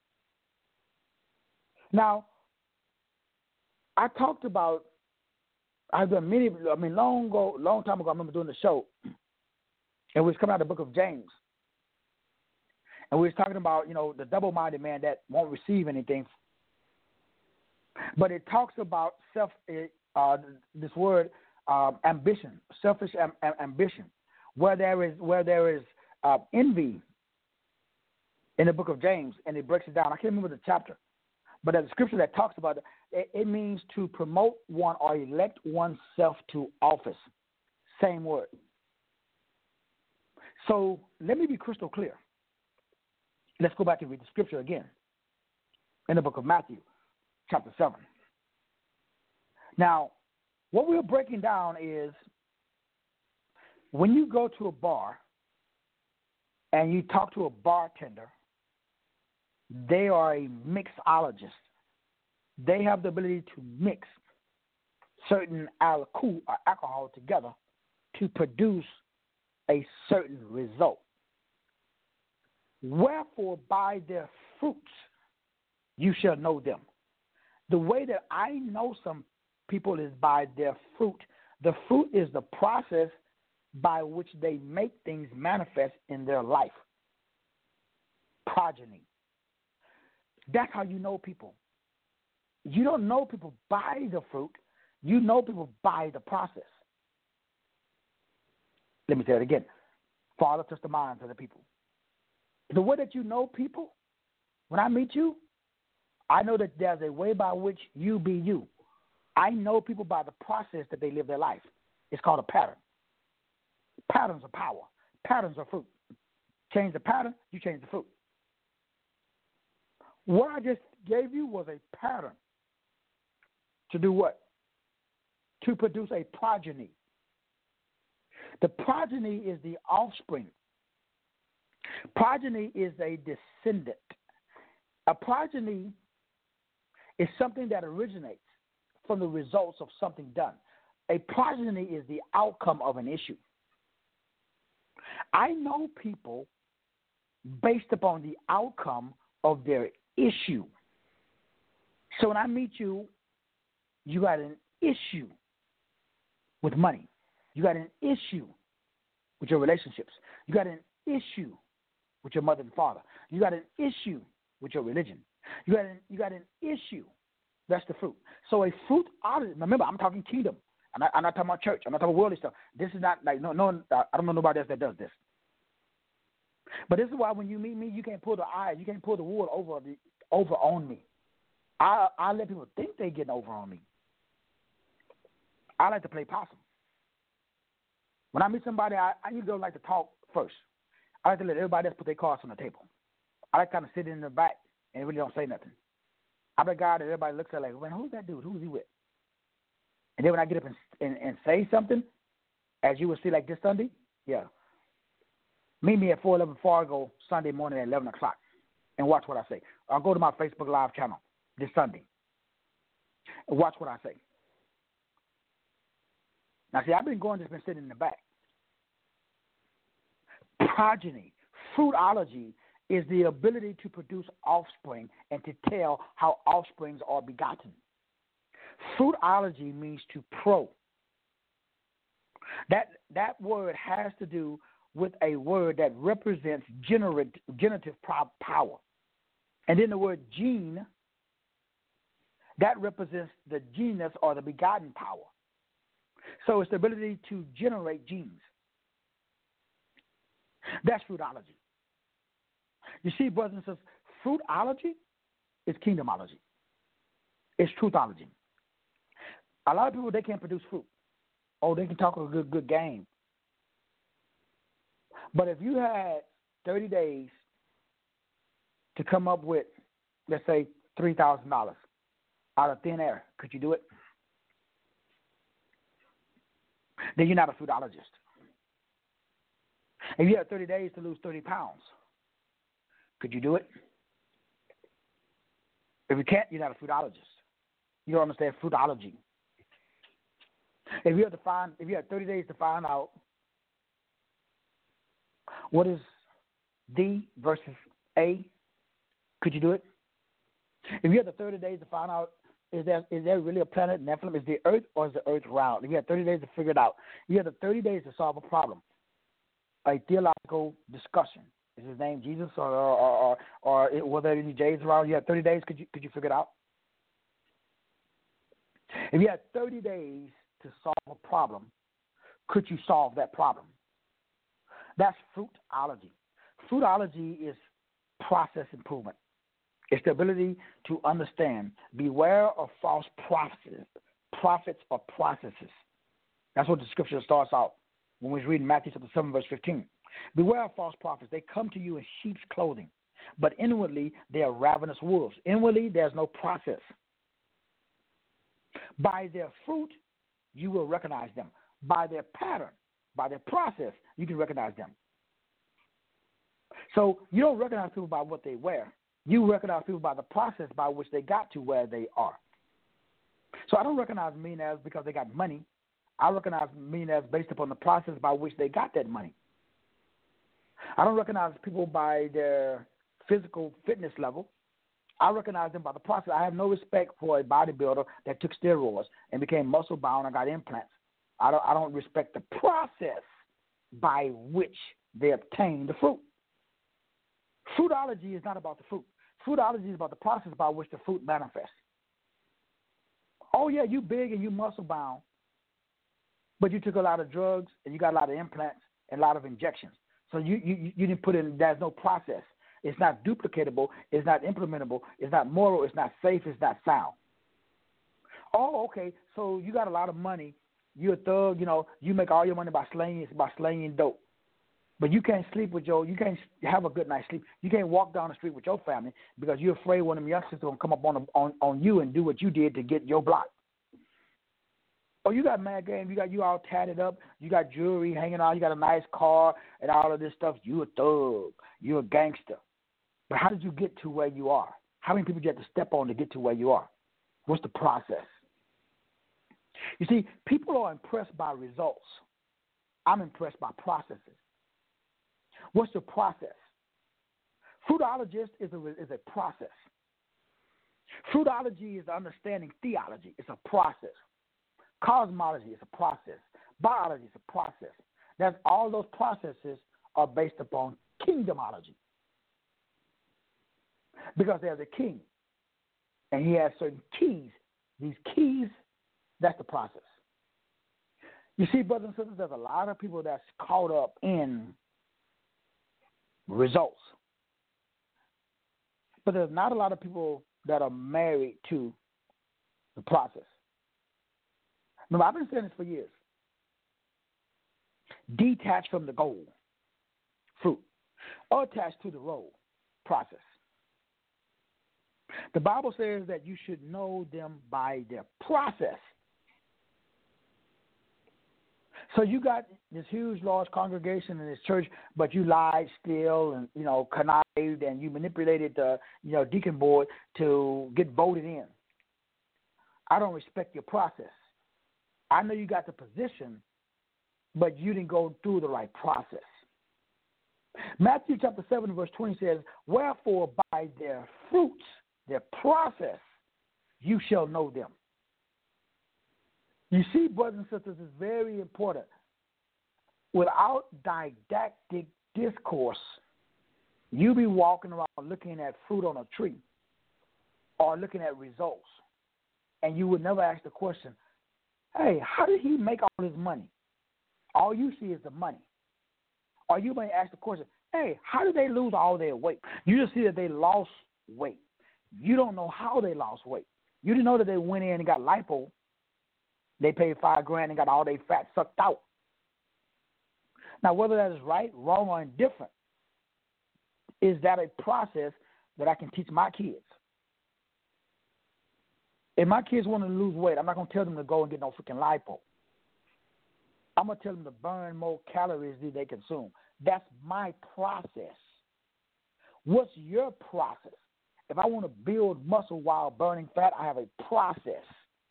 Now, I talked about, I've done long time ago, I remember doing the show, and we was coming out of the book of James. And we was talking about, the double-minded man that won't receive anything. But it talks about this word, ambition, selfish ambition, where there is envy in the book of James, and it breaks it down. I can't remember the chapter, but there's a scripture that talks about it. It means to promote one or elect oneself to office. Same word. So let me be crystal clear. Let's go back and read the scripture again in the book of Matthew, chapter 7. Now, what we're breaking down is when you go to a bar and you talk to a bartender, they are a mixologist. They have the ability to mix certain alcohol together to produce a certain result. Wherefore, by their fruits you shall know them. The way that I know some people is by their fruit. The fruit is the process by which they make things manifest in their life. progeny. That's how you know people. You don't know people by the fruit. You know people by the process. Let me say it again. Father, touch the minds of the people. The way that you know people, when I meet you, I know that there's a way by which you be you. I know people by the process that they live their life. It's called a pattern. Patterns of power. Patterns of fruit. Change the pattern, you change the fruit. What I just gave you was a pattern. To do what? To produce a progeny. The progeny is the offspring. Progeny is a descendant. A progeny is something that originates from the results of something done. A progeny is the outcome of an issue. I know people based upon the outcome of their issue. So when I meet you, you got an issue with money. You got an issue with your relationships. You got an issue with your mother and father. You got an issue with your religion. You got an issue. That's the fruit. So a fruit audit. Remember, I'm talking kingdom. I'm not talking about church. I'm not talking about worldly stuff. This is not like no. I don't know nobody else that does this. But this is why when you meet me, you can't pull the eyes. You can't pull the wool over on me. I let people think they're getting over on me. I like to play possum. When I meet somebody, I usually don't like to talk first. I like to let everybody else put their cards on the table. I like to kind of sit in the back and really don't say nothing. I'm the guy that everybody looks at like, man, who's that dude? Who's he with? And then when I get up and say something, as you will see like this Sunday, yeah. Meet me at 411 Fargo Sunday morning at 11 o'clock and watch what I say. I'll go to my Facebook Live channel this Sunday and watch what I say. Now, see, I've been sitting in the back. Progeny, fruitology, is the ability to produce offspring and to tell how offsprings are begotten. Fruitology means to pro. That word has to do with a word that represents generative power. And then the word gene, that represents the genus or the begotten power. So it's the ability to generate genes. That's fruitology. You see, brothers and sisters, fruitology is kingdomology. It's truthology. A lot of people, they can't produce fruit. Oh, they can talk a good game. But if you had 30 days to come up with, let's say, $3,000 out of thin air, could you do it? Then you're not a fruitologist. If you have 30 days to lose 30 pounds, could you do it? If you can't, you're not a fruitologist. You don't understand fruitology. If you have 30 days to find out what is D versus A, could you do it? If you have the 30 days to find out is there really a planet Nephilim? Is the Earth or is the Earth round? If you have 30 days to figure it out, you have the 30 days to solve a problem, a theological discussion. Is his name Jesus or were there any J's around? You have 30 days. Could you figure it out? If you had 30 days to solve a problem, could you solve that problem? That's fruitology. Fruitology is process improvement. It's the ability to understand. Beware of false prophets or processes. That's what the scripture starts out when we read Matthew chapter 7, verse 15. Beware of false prophets. They come to you in sheep's clothing, but inwardly they are ravenous wolves. Inwardly there's no process. By their fruit, you will recognize them. By their pattern, by their process, you can recognize them. So you don't recognize people by what they wear. You recognize people by the process by which they got to where they are. So I don't recognize millionaires because they got money. I recognize millionaires based upon the process by which they got that money. I don't recognize people by their physical fitness level. I recognize them by the process. I have no respect for a bodybuilder that took steroids and became muscle bound and got implants. I don't respect the process by which they obtained the fruit. Fruitology is not about the fruit. Fruitology is about the process by which the fruit manifests. Oh, yeah, you big and you muscle bound, but you took a lot of drugs and you got a lot of implants and a lot of injections. So you didn't put in, there's no process. It's not duplicatable. It's not implementable. It's not moral. It's not safe. It's not sound. Oh, okay, so you got a lot of money. You're a thug, you make all your money by slanging dope. But you can't you can't have a good night's sleep. You can't walk down the street with your family because you're afraid one of them youngsters is going to come up on you and do what you did to get your block. Oh, you got mad game. You all tatted up. You got jewelry hanging on. You got a nice car and all of this stuff. You a thug. You a gangster. But how did you get to where you are? How many people you have to step on to get to where you are? What's the process? You see, people are impressed by results. I'm impressed by processes. What's the process? Fruitologist is a process. Fruitology is understanding theology. It's a process. Cosmology is a process. Biology is a process. That's all those processes are based upon kingdomology. Because there's a king, and he has certain keys. These keys, that's the process. You see, brothers and sisters, there's a lot of people that's caught up in results. But there's not a lot of people that are married to the process. Remember, I've been saying this for years. Detached from the goal, fruit, or attached to the role, process. The Bible says that you should know them by their process. So you got this huge, large congregation in this church, but you lied, steal, and connived, and you manipulated the deacon board to get voted in. I don't respect your process. I know you got the position, but you didn't go through the right process. Matthew chapter 7, verse 20 says, "Wherefore by their fruits, their process, you shall know them." You see, brothers and sisters, it's very important. Without didactic discourse, you be walking around looking at fruit on a tree or looking at results, and you would never ask the question, hey, how did he make all his money? All you see is the money. Or you may ask the question, hey, how did they lose all their weight? You just see that they lost weight. You don't know how they lost weight. You didn't know that they went in and got lipo. They paid $5,000 and got all their fat sucked out. Now, whether that is right, wrong, or indifferent, is that a process that I can teach my kids? If my kids want to lose weight, I'm not going to tell them to go and get no freaking lipo. I'm going to tell them to burn more calories than they consume. That's my process. What's your process? If I want to build muscle while burning fat, I have a process.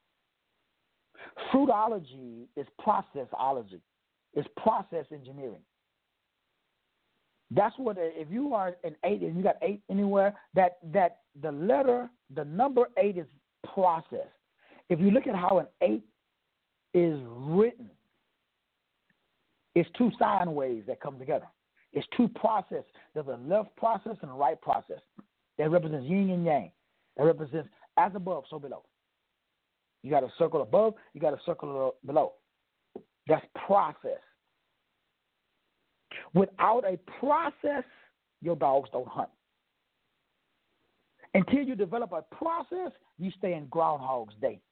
Fruitology is processology. It's process engineering. That's what, if you are an 8 and you got 8 anywhere, that the number 8 is process. If you look at how an 8 is written, it's two sine waves that come together. It's two processes. There's a left process and a right process. That represents yin and yang. That represents as above, so below. You got a circle above, you got a circle below. That's process. Without a process, your dogs don't hunt. Until you develop a process, you stay in Groundhog's Day.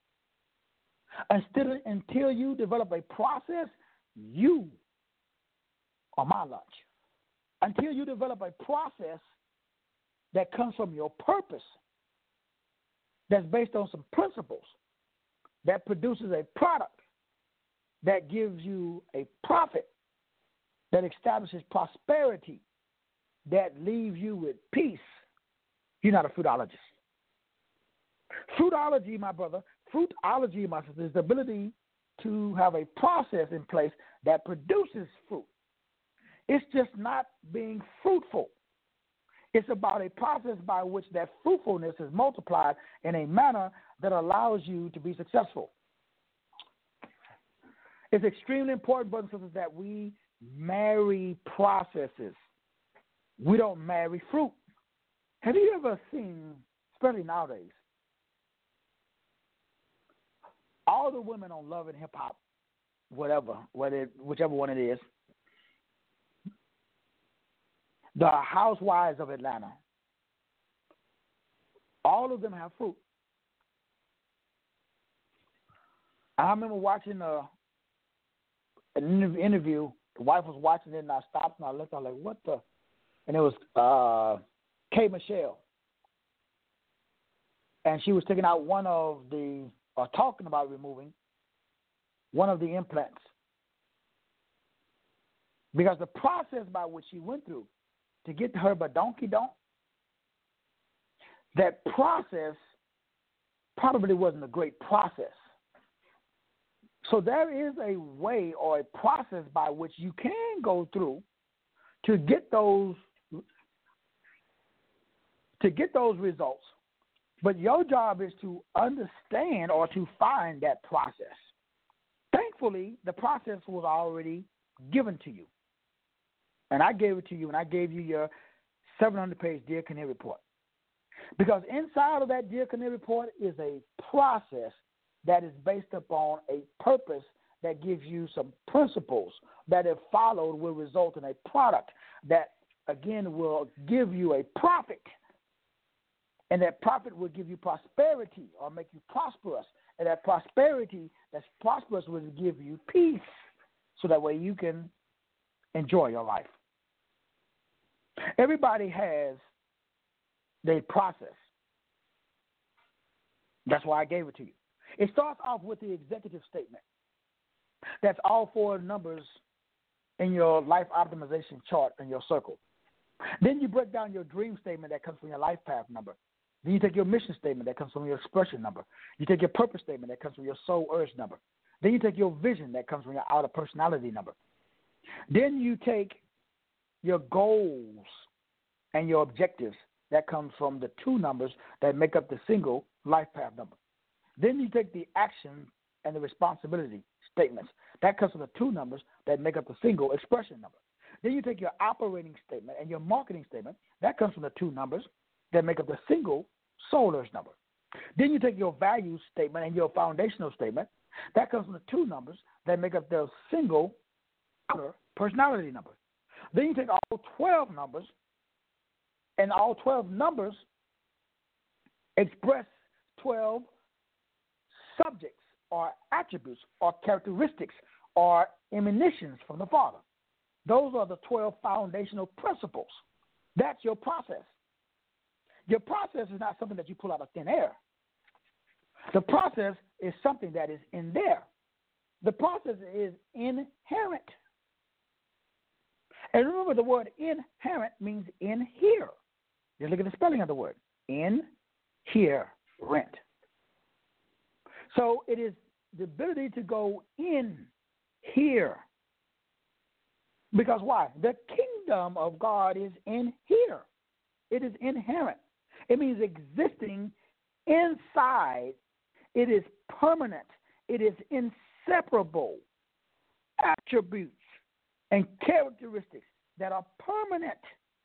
Until you develop a process, you are my lunch. Until you develop a process that comes from your purpose, that's based on some principles, that produces a product that gives you a profit, that establishes prosperity, that leaves you with peace, you're not a fruitologist. Fruitology, my brother, fruitology, my sister, is the ability to have a process in place that produces fruit. It's just not being fruitful. It's about a process by which that fruitfulness is multiplied in a manner that allows you to be successful. It's extremely important, brothers and sisters, that we marry processes. we don't marry fruit. Have you ever seen, especially nowadays, all the women on Love and Hip Hop, whichever one it is, the housewives of Atlanta, all of them have fruit. I remember watching an interview. The wife was watching it, and I stopped and I looked. I was like, "What the?" And it was K. Michelle, and she was taking out talking about removing one of the implants, because the process by which she went through to get to her badonkey-donk, that process probably wasn't a great process. So there is a way or a process by which you can go through to get those results. But your job is to understand or to find that process. Thankfully, the process was already given to you. And I gave it to you, and I gave you your 700-page Dear Canary report. Because inside of that Dear Canary report is a process that is based upon a purpose that gives you some principles that, if followed, will result in a product that, again, will give you a profit. And that profit will give you prosperity or make you prosperous. And that prosperity that's prosperous will give you peace, so that way you can enjoy your life. Everybody has their process. That's why I gave it to you. It starts off with the executive statement. That's all 4 numbers in your life optimization chart in your circle. Then you break down your dream statement that comes from your life path number. Then you take your mission statement that comes from your expression number. You take your purpose statement that comes from your soul urge number. Then you take your vision that comes from your outer personality number. Then you take your goals and your objectives that comes from the 2 numbers that make up the single life path number. Then you take the action and the responsibility statements. That comes from the 2 numbers that make up the single expression number. Then you take your operating statement and your marketing statement. That comes from the 2 numbers that make up the single soul urge number. Then you take your values statement and your foundational statement. That comes from the 2 numbers that make up the single personality number. Then you take all 12 numbers, and all 12 numbers express 12 subjects or attributes or characteristics or emanations from the Father. Those are the 12 foundational principles. That's your process. Your process is not something that you pull out of thin air. The process is something that is in there. The process is inherent. And remember, the word inherent means in here. Just look at the spelling of the word. In here, rent. So it is the ability to go in here. Because why? The kingdom of God is in here. It is inherent. It means existing inside. It is permanent. It is inseparable. Attributes and characteristics that are permanent.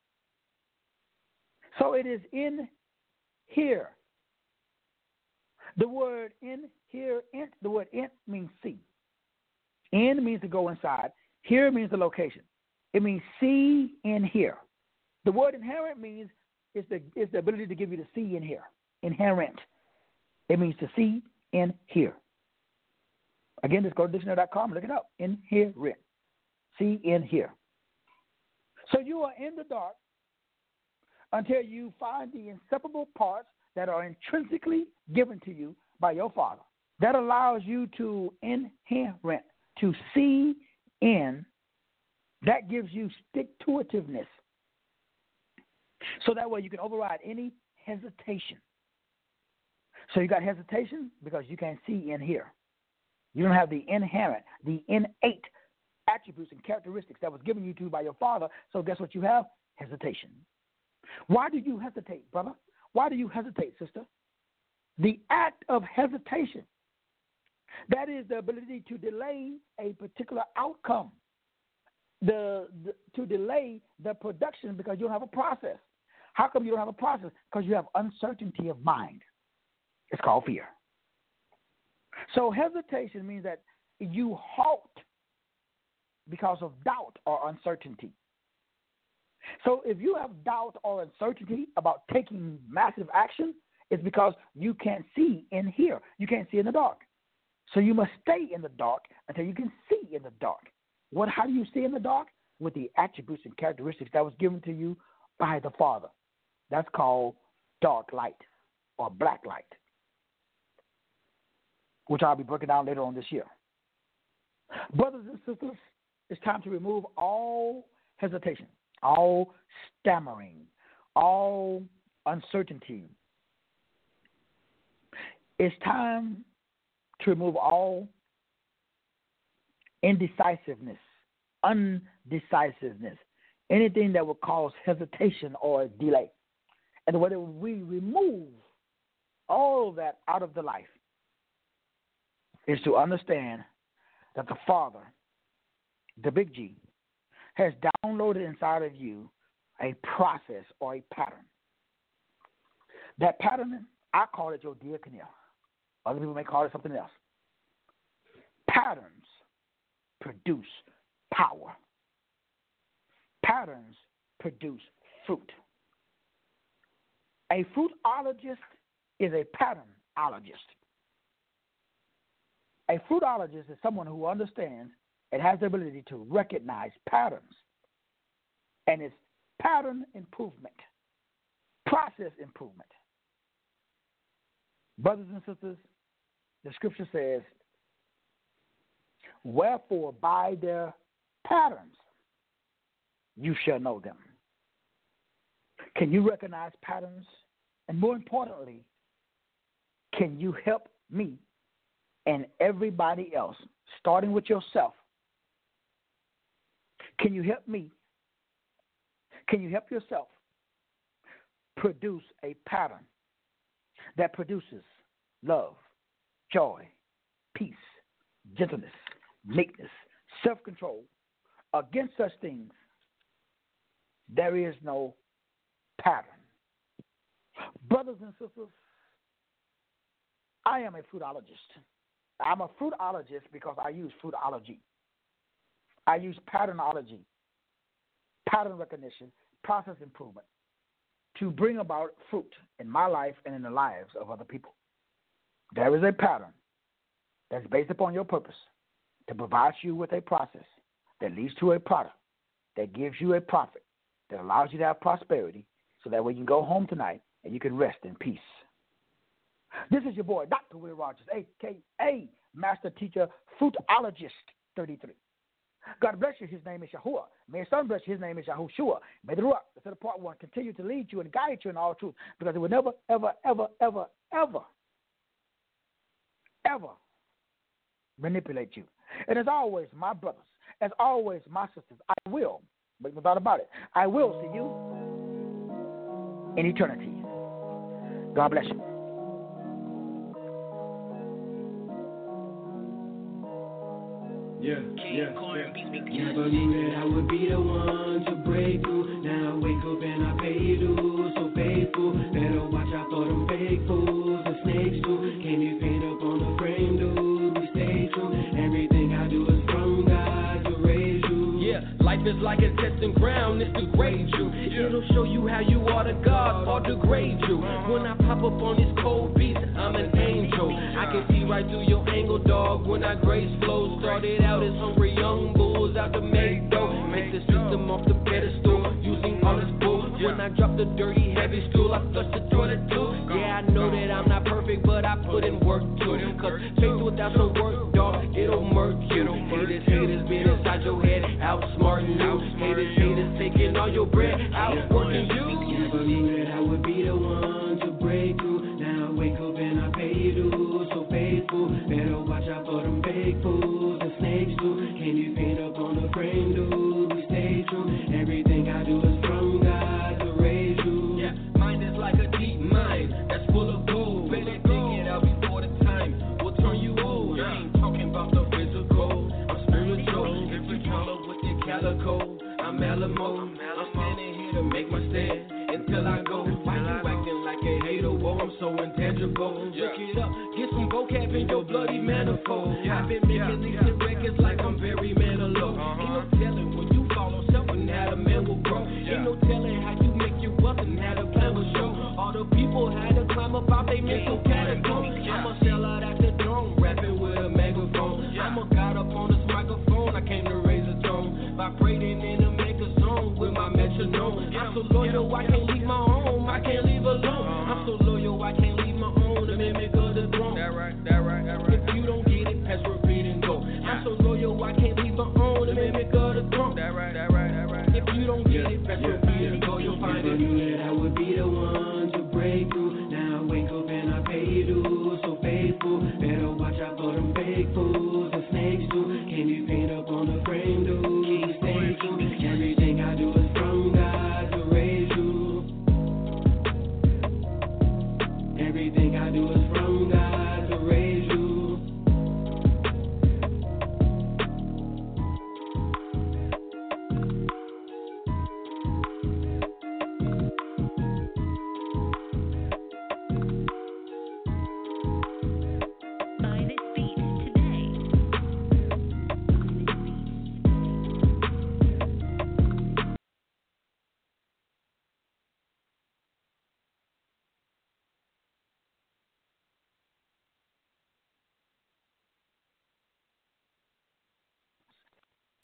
So it is in here. The word in here, the word in means see. In means to go inside. Here means the location. It means see in here. The word inherent means it's the ability to give you to see in here. Inherent. It means to see in here. Again, just go to dictionary.com and look it up. Inherent. See in here. So you are in the dark until you find the inseparable parts that are intrinsically given to you by your Father. That allows you to inherent, to see in. That gives you stick-to-itiveness. So that way you can override any hesitation. So you got hesitation because you can't see in here. You don't have the inherent, the innate attributes and characteristics that was given you to by your Father. So guess what you have? Hesitation. Why do you hesitate, brother? Why do you hesitate, sister? The act of hesitation. That is the ability to delay a particular outcome. to delay the production because you don't have a process. How come you don't have a process? Because you have uncertainty of mind. It's called fear. So hesitation means that you halt because of doubt or uncertainty. So if you have doubt or uncertainty about taking massive action, it's because you can't see in here. You can't see in the dark. So you must stay in the dark until you can see in the dark. How do you see in the dark? With the attributes and characteristics that was given to you by the Father. That's called dark light or black light, which I'll be breaking down later on this year. Brothers and sisters, it's time to remove all hesitation, all stammering, all uncertainty. It's time to remove all indecisiveness, undecisiveness, anything that would cause hesitation or delay. And whether we remove all of that out of the life is to understand that the Father, the big G, has downloaded inside of you a process or a pattern. That pattern, I call it your diaconia. Other people may call it something else. Patterns produce power. Patterns produce fruit. A fruitologist is a patternologist. A fruitologist is someone who understands and has the ability to recognize patterns. And it's pattern improvement, process improvement. Brothers and sisters, the scripture says, wherefore by their patterns you shall know them. Can you recognize patterns? And more importantly, can you help me and everybody else, starting with yourself? Can you help me? Can you help yourself produce a pattern that produces love, joy, peace, gentleness, meekness, self-control? Against such things, there is no pattern. Brothers and sisters, I am a fruitologist. I'm a fruitologist because I use fruitology. I use patternology, pattern recognition, process improvement to bring about fruit in my life and in the lives of other people. There is a pattern that's based upon your purpose to provide you with a process that leads to a product that gives you a profit that allows you to have prosperity so that way you can go home tonight and you can rest in peace. This is your boy, Dr. Will Rogers, a.k.a. Master Teacher, Fruitologist 33. God bless you. His name is Yahuwah. May His Son bless you. His name is Yahushua. May the Ruach, instead of part one, continue to lead you and guide you in all truth, because it will never, ever, ever, ever, ever, ever manipulate you. And as always, my brothers, as always, my sisters, I will, make no doubt about it, I will see you in eternity. God bless you. Never knew that I would be the one to break through. Now I wake up and I pay you dues. So faithful, better watch out for them fake fools and snakes too. Can't you paint up on the frame, dude? We stay true. Everything I do is from God to raise you. Yeah, life is like a testing ground. It's to grade you. It'll show you how you are to God or degrade you. When I pop up on this cold beat, I'm an angel. I can see right through your angle, dog. When I grace flow, started out as hungry young bulls out to make dough. Make the system off the pedestal, using all this bull. When I drop the dirty, heavy stool, I flush the toilet too. Yeah, I know that I'm not perfect, but I put in work too. Cause faith without some work, dog, it'll murk you. Haters being inside your head, outsmarting you. Haters taking all your bread, outworking you. Never knew that I would be the one to break through. Now I wake up and I pay you dues. So faithful, better watch out for them fake fools and snakes too. Can you paint up on the frame, dude? We stay true. Everything I do is from God to raise you. Yeah, mine is like a deep mine that's full of gold. Better dig it out before the time will turn you old. I ain't talking about the physical, I'm spiritual. If you follow with your caliber, Calico, I'm Alamo. I'm standing here to make my stand until I go. Why you acting like a hater? Whoa, I'm so intangible. Look it up, get some vocab in your bloody manifold. I've been making these hit records like I'm very man alone. Ain't no telling when you fall on self and how the man will grow. Ain't no telling how you make your wealth and how the plan will show. All the people had to climb up out they mental catacombs. I'm a sellout at the throne, rapping with a megaphone. I'm a god up on this microphone, I came to raise a tone. Vibrating in a mega zone with my metronome. I'm so loyal, I can't leave my home, I can't leave alone. I'm so loyal, I can't leave my own, the mimic of the throne. That right. If you don't get it, pass, repeat, and go. I'm so loyal, I can't leave my own, the mimic of the throne. That right. If you don't get it,